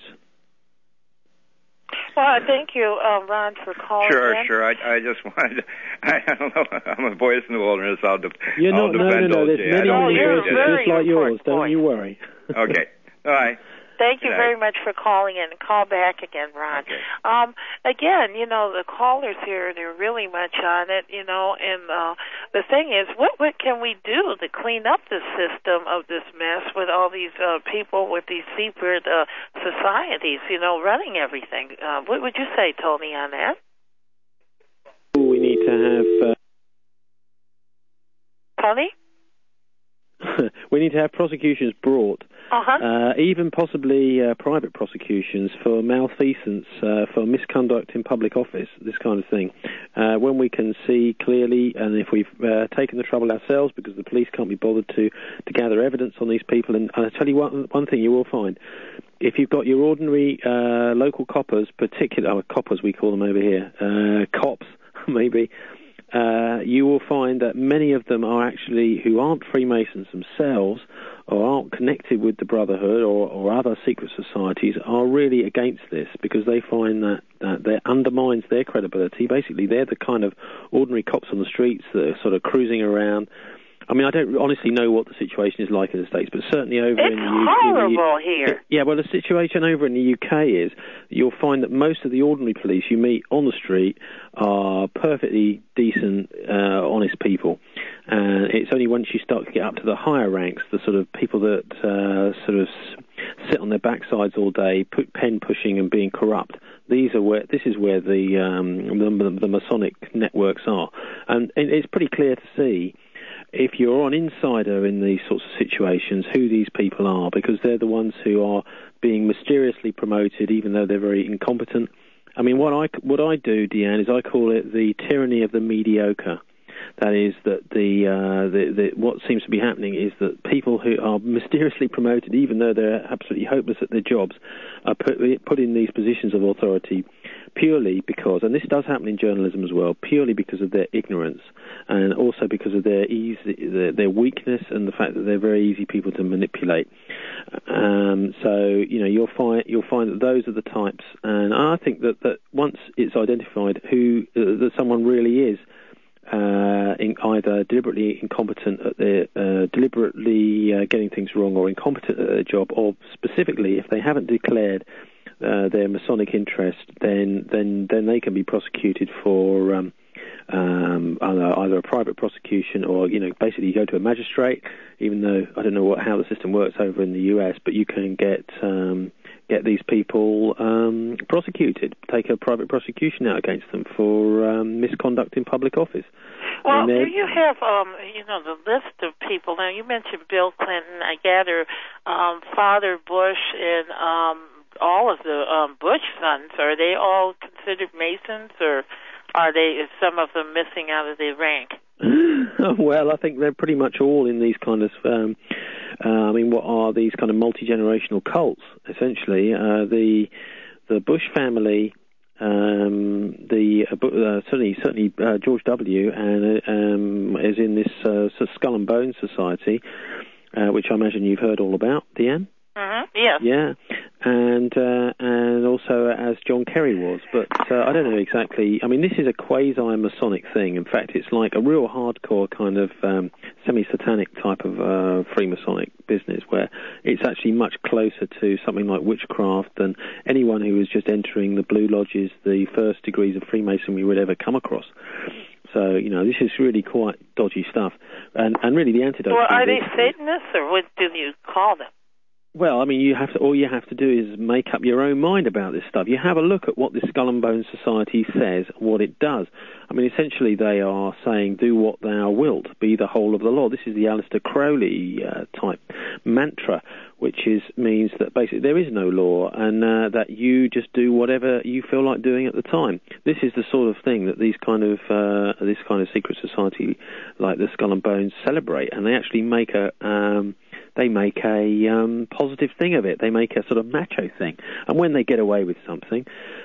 Well, I thank you, uh, Ron, for calling Sure, in. sure. I, I just wanted to, I, I don't know, I'm a voice in the wilderness. I'll, de- You're I'll not, no, no, defend no, O there's J. many, I don't many believe voices it. just like yours. Don't you worry. Okay. All right. Thank you Good very night. much for calling in. Call back again, Ron. Okay. Um, again, you know, the callers here, they're really much on it, you know, and uh, the thing is, what, what can we do to clean up the system of this mess with all these uh, people with these secret uh, societies, you know, running everything? Uh, what would you say, Tony, on that? We need to have... Uh... Tony? we need to have prosecutions brought, uh-huh. uh, even possibly uh, private prosecutions for malfeasance, uh, for misconduct in public office, this kind of thing. Uh, when we can see clearly, and if we've uh, taken the trouble ourselves, because the police can't be bothered to, to gather evidence on these people. And I'll tell you one, one thing you will find. If you've got your ordinary uh, local coppers, particular oh, coppers we call them over here, uh, cops maybe, Uh, you will find that many of them are actually, who aren't Freemasons themselves, or aren't connected with the Brotherhood or, or other secret societies, are really against this, because they find that, that that undermines their credibility. Basically, they're the kind of ordinary cops on the streets that are sort of cruising around. I mean, I don't honestly know what the situation is like in the States, but certainly over it's in the U K... It's horrible here. Yeah, well, the situation over in the U K is you'll find that most of the ordinary police you meet on the street are perfectly decent, uh, honest people. And it's only once you start to get up to the higher ranks, the sort of people that uh, sort of sit on their backsides all day, put pen pushing and being corrupt. These are where this is where the um, the, the Masonic networks are, and it's pretty clear to see, if you're on insider in these sorts of situations, who these people are, because they're the ones who are being mysteriously promoted, even though they're very incompetent. I mean, what I what I do, Deanne, is I call it the tyranny of the mediocre. That is, that the, uh, the, the what seems to be happening is that people who are mysteriously promoted, even though they're absolutely hopeless at their jobs, are put, put in these positions of authority purely because, and this does happen in journalism as well, purely because of their ignorance, and also because of their easy, their, their weakness, and the fact that they're very easy people to manipulate. Um, so, you know, you'll find you'll find that those are the types, and I think that, that once it's identified who uh, that someone really is, Uh, in either deliberately incompetent at their, uh, deliberately uh, getting things wrong, or incompetent at their job, or specifically if they haven't declared uh, their Masonic interest, then then then they can be prosecuted for um, um, either, either a private prosecution, or, you know, basically you go to a magistrate. Even though I don't know what, how the system works over in the U S, but you can get um, get these people um, prosecuted, take a private prosecution out against them for um, misconduct in public office. Well, do you have, um, you know, the list of people? Now, you mentioned Bill Clinton. I gather um, Father Bush and um, all of the um, Bush sons, are they all considered Masons, or are they, is some of them missing out of the rank? Well, I think they're pretty much all in these kind of, um, uh, I mean, what are these kind of multi-generational cults, essentially. Uh, the the Bush family, um, the uh, uh, certainly certainly uh, George W. and um, is in this uh, Skull and Bones Society, uh, which I imagine you've heard all about, Deanne? Mm-hmm. Yeah. Yeah, and uh, and also as John Kerry was, but uh, I don't know exactly. I mean, this is a quasi-Masonic thing. In fact, it's like a real hardcore kind of um, semi-satanic type of uh, Freemasonic business, where it's actually much closer to something like witchcraft than anyone who was just entering the Blue Lodges, the first degrees of Freemasonry, would ever come across. So, you know, this is really quite dodgy stuff, and and really the antidote. Well, are this, they Satanists, or what do you call them? Well, I mean, you have to. All you have to do is make up your own mind about this stuff. You have a look at what the Skull and Bones Society says, what it does. I mean, essentially, they are saying, "Do what thou wilt, be the whole of the law." This is the Aleister Crowley uh, type mantra, which is means that basically there is no law, and uh, that you just do whatever you feel like doing at the time. This is the sort of thing that these kind of uh, this kind of secret society, like the Skull and Bones, celebrate, and they actually make a. Um, They make a um, positive thing of it. They make a sort of macho thing. And when they get away with something,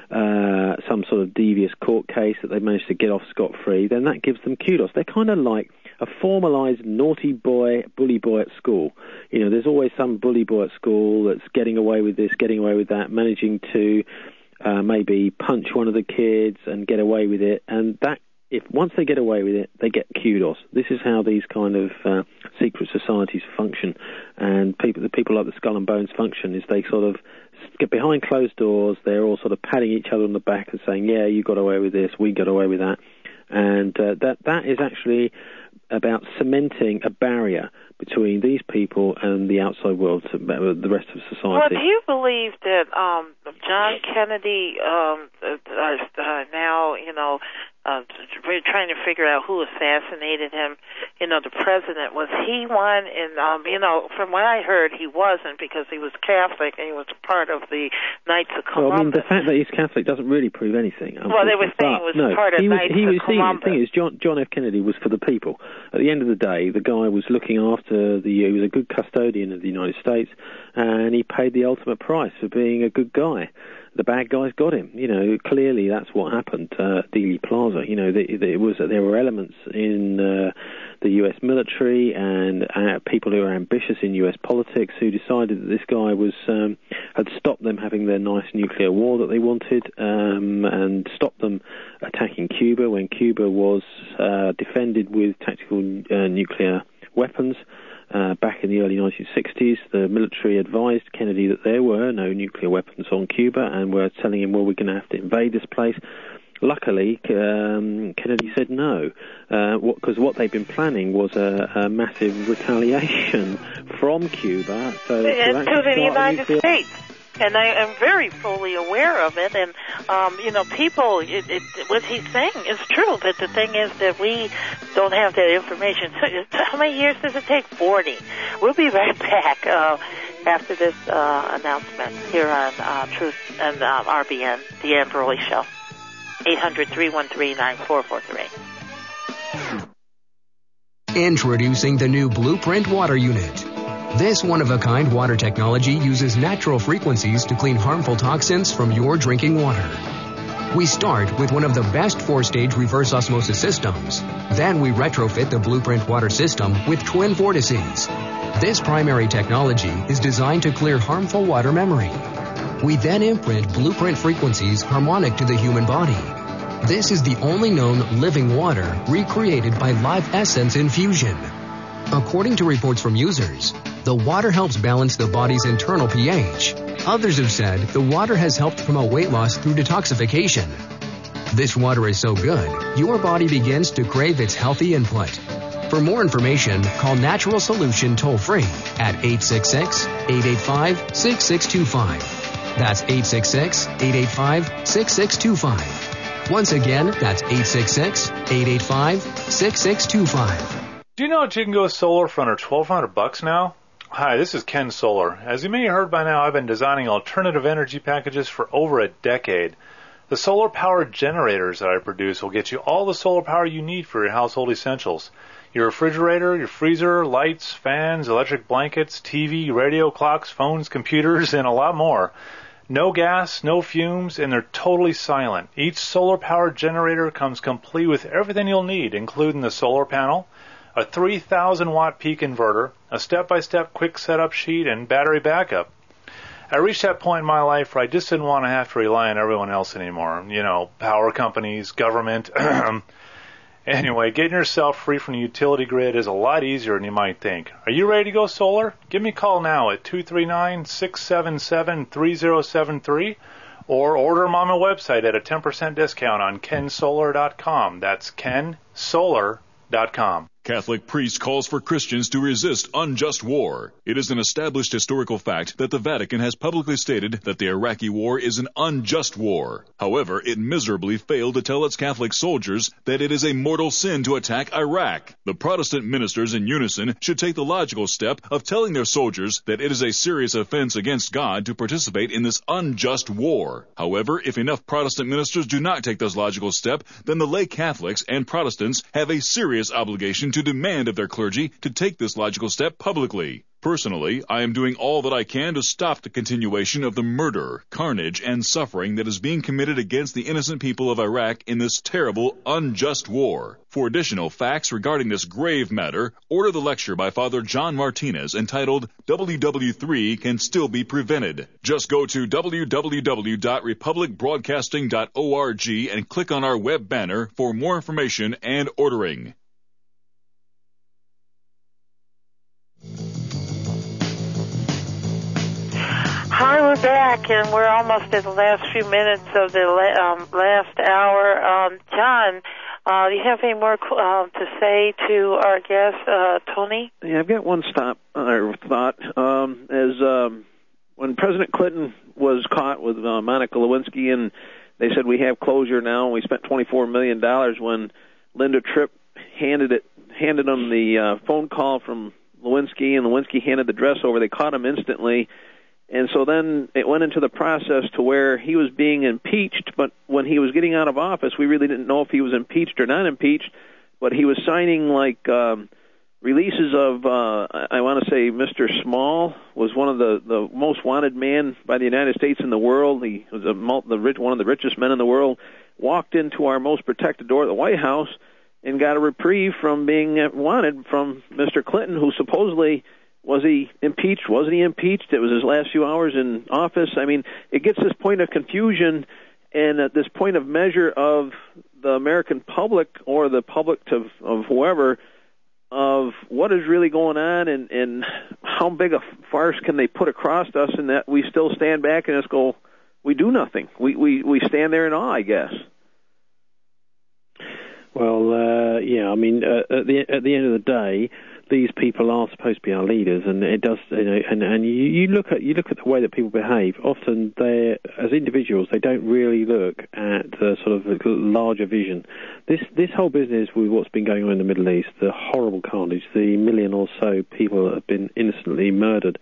uh, some sort of devious court case that they managed to get off scot-free, then that gives them kudos. They're kind of like a formalised naughty boy, bully boy at school. You know, there's always some bully boy at school that's getting away with this, getting away with that, managing to uh, maybe punch one of the kids and get away with it. And that If once they get away with it, they get kudos. This is how these kind of uh, secret societies function, and people, the people like the Skull and Bones function, is they sort of get behind closed doors. They're all sort of patting each other on the back and saying, "Yeah, you got away with this, we got away with that," and uh, that that is actually about cementing a barrier between these people and the outside world, to the rest of society. Well, do you believe that um, John Kennedy um, uh, uh, now, you know, uh, we're trying to figure out who assassinated him, you know, the president, was he one? And, um, you know, from what I heard, he wasn't, because he was Catholic and he was part of the Knights of Columbus. Well, I mean, the fact that he's Catholic doesn't really prove anything. Well, they were saying he was no, part of he was, Knights he of was, Columbus. The thing is, John, John F. Kennedy was for the people. At the end of the day, the guy was looking after the, he was a good custodian of the United States, and he paid the ultimate price for being a good guy. The bad guys got him. You know, clearly that's what happened uh, at Dealey Plaza. You know, the, the, it was there were elements in uh, the U S military and uh, people who are ambitious in U S politics who decided that this guy was um, had stopped them having their nice nuclear war that they wanted, um, and stopped them attacking Cuba when Cuba was uh, defended with tactical uh, nuclear weapons. Uh, back in the early nineteen sixties, the military advised Kennedy that there were no nuclear weapons on Cuba, and were telling him, well, we're going to have to invade this place. Luckily, um, Kennedy said no, because uh, what, what they'd been planning was a, a massive retaliation from Cuba. So, and to the United nuclear- States. And I am very fully aware of it. And, um, you know, people, it, it, what he's saying is true. But the thing is that we don't have that information. So, how many years does it take? forty. We'll be right back uh, after this uh, announcement here on uh, Truth and uh, R B N, The Ann Burley Show. eight hundred, three one three, nine four four three. Introducing the new Blueprint Water Unit. This one-of-a-kind water technology uses natural frequencies to clean harmful toxins from your drinking water. We start with one of the best four-stage reverse osmosis systems. Then we retrofit the Blueprint water system with twin vortices. This primary technology is designed to clear harmful water memory. We then imprint Blueprint frequencies harmonic to the human body. This is the only known living water recreated by Live Essence infusion. According to reports from users, the water helps balance the body's internal pH. Others have said the water has helped promote weight loss through detoxification. This water is so good, your body begins to crave its healthy input. For more information, call Natural Solution toll-free at eight six six, eight eight five, six six two five. That's eight six six, eight eight five, six six two five. Once again, that's eight six six, eight eight five, six six two five. Do you know that you can go solar for under twelve hundred bucks now? Hi, this is Ken Solar. As you may have heard by now, I've been designing alternative energy packages for over a decade. The solar-powered generators that I produce will get you all the solar power you need for your household essentials. Your refrigerator, your freezer, lights, fans, electric blankets, T V, radio, clocks, phones, computers, and a lot more. No gas, no fumes, and they're totally silent. Each solar-powered generator comes complete with everything you'll need, including the solar panel, a three thousand watt peak inverter, a step-by-step quick setup sheet, and battery backup. I reached that point in my life where I just didn't want to have to rely on everyone else anymore. You know, power companies, government. Anyway, getting yourself free from the utility grid is a lot easier than you might think. Are you ready to go solar? Give me a call now at two three nine, six seven seven, three zero seven three or order them on my website at a ten percent discount on ken solar dot com. That's ken solar dot com. Catholic priest calls for Christians to resist unjust war. It is an established historical fact that the Vatican has publicly stated that the Iraqi war is an unjust war. However, it miserably failed to tell its Catholic soldiers that it is a mortal sin to attack Iraq. The Protestant ministers in unison should take the logical step of telling their soldiers that it is a serious offense against God to participate in this unjust war. However, if enough Protestant ministers do not take this logical step, then the lay Catholics and Protestants have a serious obligation to demand of their clergy to take this logical step publicly. Personally, I am doing all that I can to stop the continuation of the murder, carnage, and suffering that is being committed against the innocent people of Iraq in this terrible, unjust war. For additional facts regarding this grave matter, order the lecture by Father John Martinez entitled W W three Can Still Be Prevented. Just go to w w w dot republic broadcasting dot org and click on our web banner for more information and ordering. Hi, we're back, and we're almost at the last few minutes of the la- um, last hour. Um, John, uh, do you have any more uh, to say to our guest, uh, Tony? Yeah, I've got one stop or thought. Um, as um, when President Clinton was caught with uh, Monica Lewinsky, and they said we have closure now, and we spent twenty-four million dollars. When Linda Tripp handed it, handed them the uh, phone call from Lewinsky, and Lewinsky handed the dress over, they caught him instantly. And so then it went into the process to where he was being impeached, but when he was getting out of office, we really didn't know if he was impeached or not impeached, but he was signing like um, releases of, uh, I want to say Mister Small was one of the, the most wanted man by the United States in the world. He was a, the rich, one of the richest men in the world, walked into our most protected door at the White House and got a reprieve from being wanted from Mister Clinton, who supposedly... Was he impeached? Wasn't he impeached? It was his last few hours in office. I mean, it gets this point of confusion and at this point of measure of the American public or the public to, of whoever of what is really going on and, and how big a farce can they put across us, and that we still stand back and just go, we do nothing. We, we, we stand there in awe, I guess. Well, uh, yeah, I mean, uh, at the at the end of the day, these people are supposed to be our leaders, and it does, you know, and and you, you look at you look at the way that people behave. Often, they, as individuals, they don't really look at the sort of larger vision. This this whole business with what's been going on in the Middle East, the horrible carnage, the million or so people that have been innocently murdered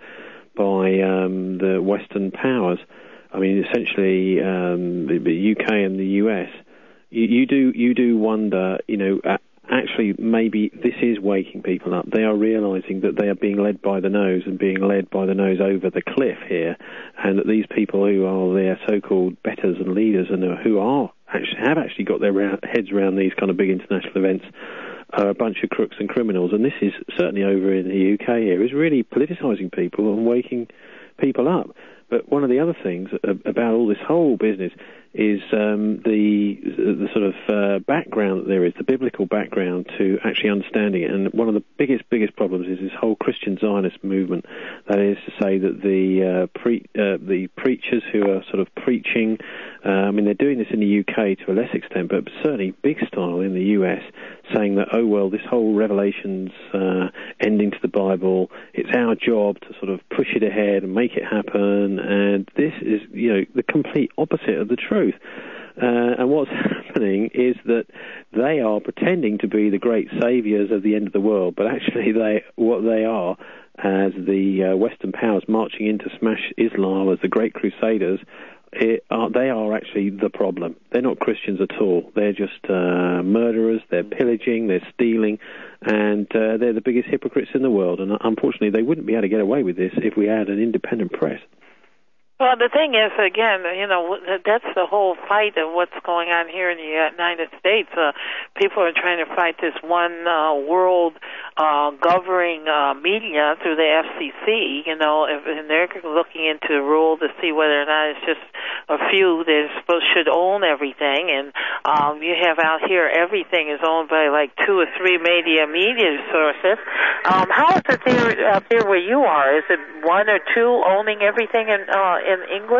by um, the Western powers. I mean, essentially, um, the U K and the U S. You, you do you do wonder, you know. At, Actually, maybe this is waking people up. They are realizing that they are being led by the nose and being led by the nose over the cliff here, and that these people who are their so-called betters and leaders and who are actually have actually got their ra- heads around these kind of big international events are a bunch of crooks and criminals. And this is certainly over in the U K here, is really politicizing people and waking people up. But one of the other things about all this whole business is um, the the sort of uh, background that there is, the biblical background to actually understanding it. And one of the biggest, biggest problems is this whole Christian Zionist movement. That is to say that the uh, pre, uh, the preachers who are sort of preaching, uh, I mean, they're doing this in the U K to a less extent, but certainly big style in the U S, saying that, oh, well, this whole Revelation's uh, ending to the Bible, it's our job to sort of push it ahead and make it happen. And this is, you know, the complete opposite of the truth. Uh, and what's happening is that they are pretending to be the great saviors of the end of the world, but actually they what they are, as the uh, Western powers marching in to smash Islam as the great crusaders, it are, they are actually the problem. They're not Christians at all. They're just uh, murderers, they're pillaging, they're stealing, and uh, they're the biggest hypocrites in the world. And unfortunately, they wouldn't be able to get away with this if we had an independent press. Well, the thing is, again, you know, that's the whole fight of what's going on here in the United States. Uh, people are trying to fight this one uh, world uh, governing uh, media through the F C C, you know, if, and they're looking into the rule to see whether or not it's just a few that supposed should own everything. And um, you have out here everything is owned by like two or three media media sources. Um, how is it there out there where you are? Is it one or two owning everything in uh, in England?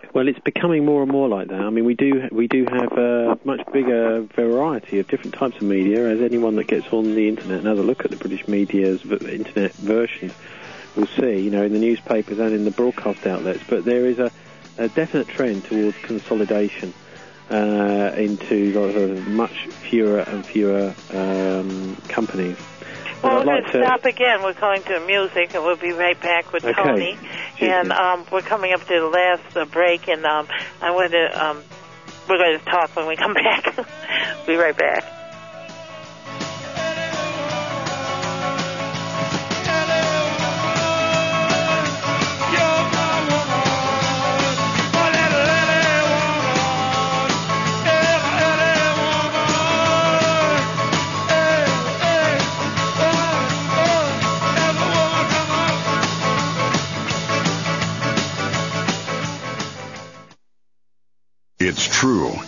Well, it's becoming more and more like that. I mean, we do we do have a much bigger variety of different types of media, as anyone that gets on the internet and has a look at the British media's v- internet versions will see, you know, in the newspapers and in the broadcast outlets. But there is a, a definite trend towards consolidation uh, into sort of much fewer and fewer um, companies. Well, I'd we're like going to to stop again. We're going to music, and we'll be right back with Okay. Tony. And um, we're coming up to the last uh, break, and um, I want to. Um, we're going to talk when we come back. Be right back. It's true.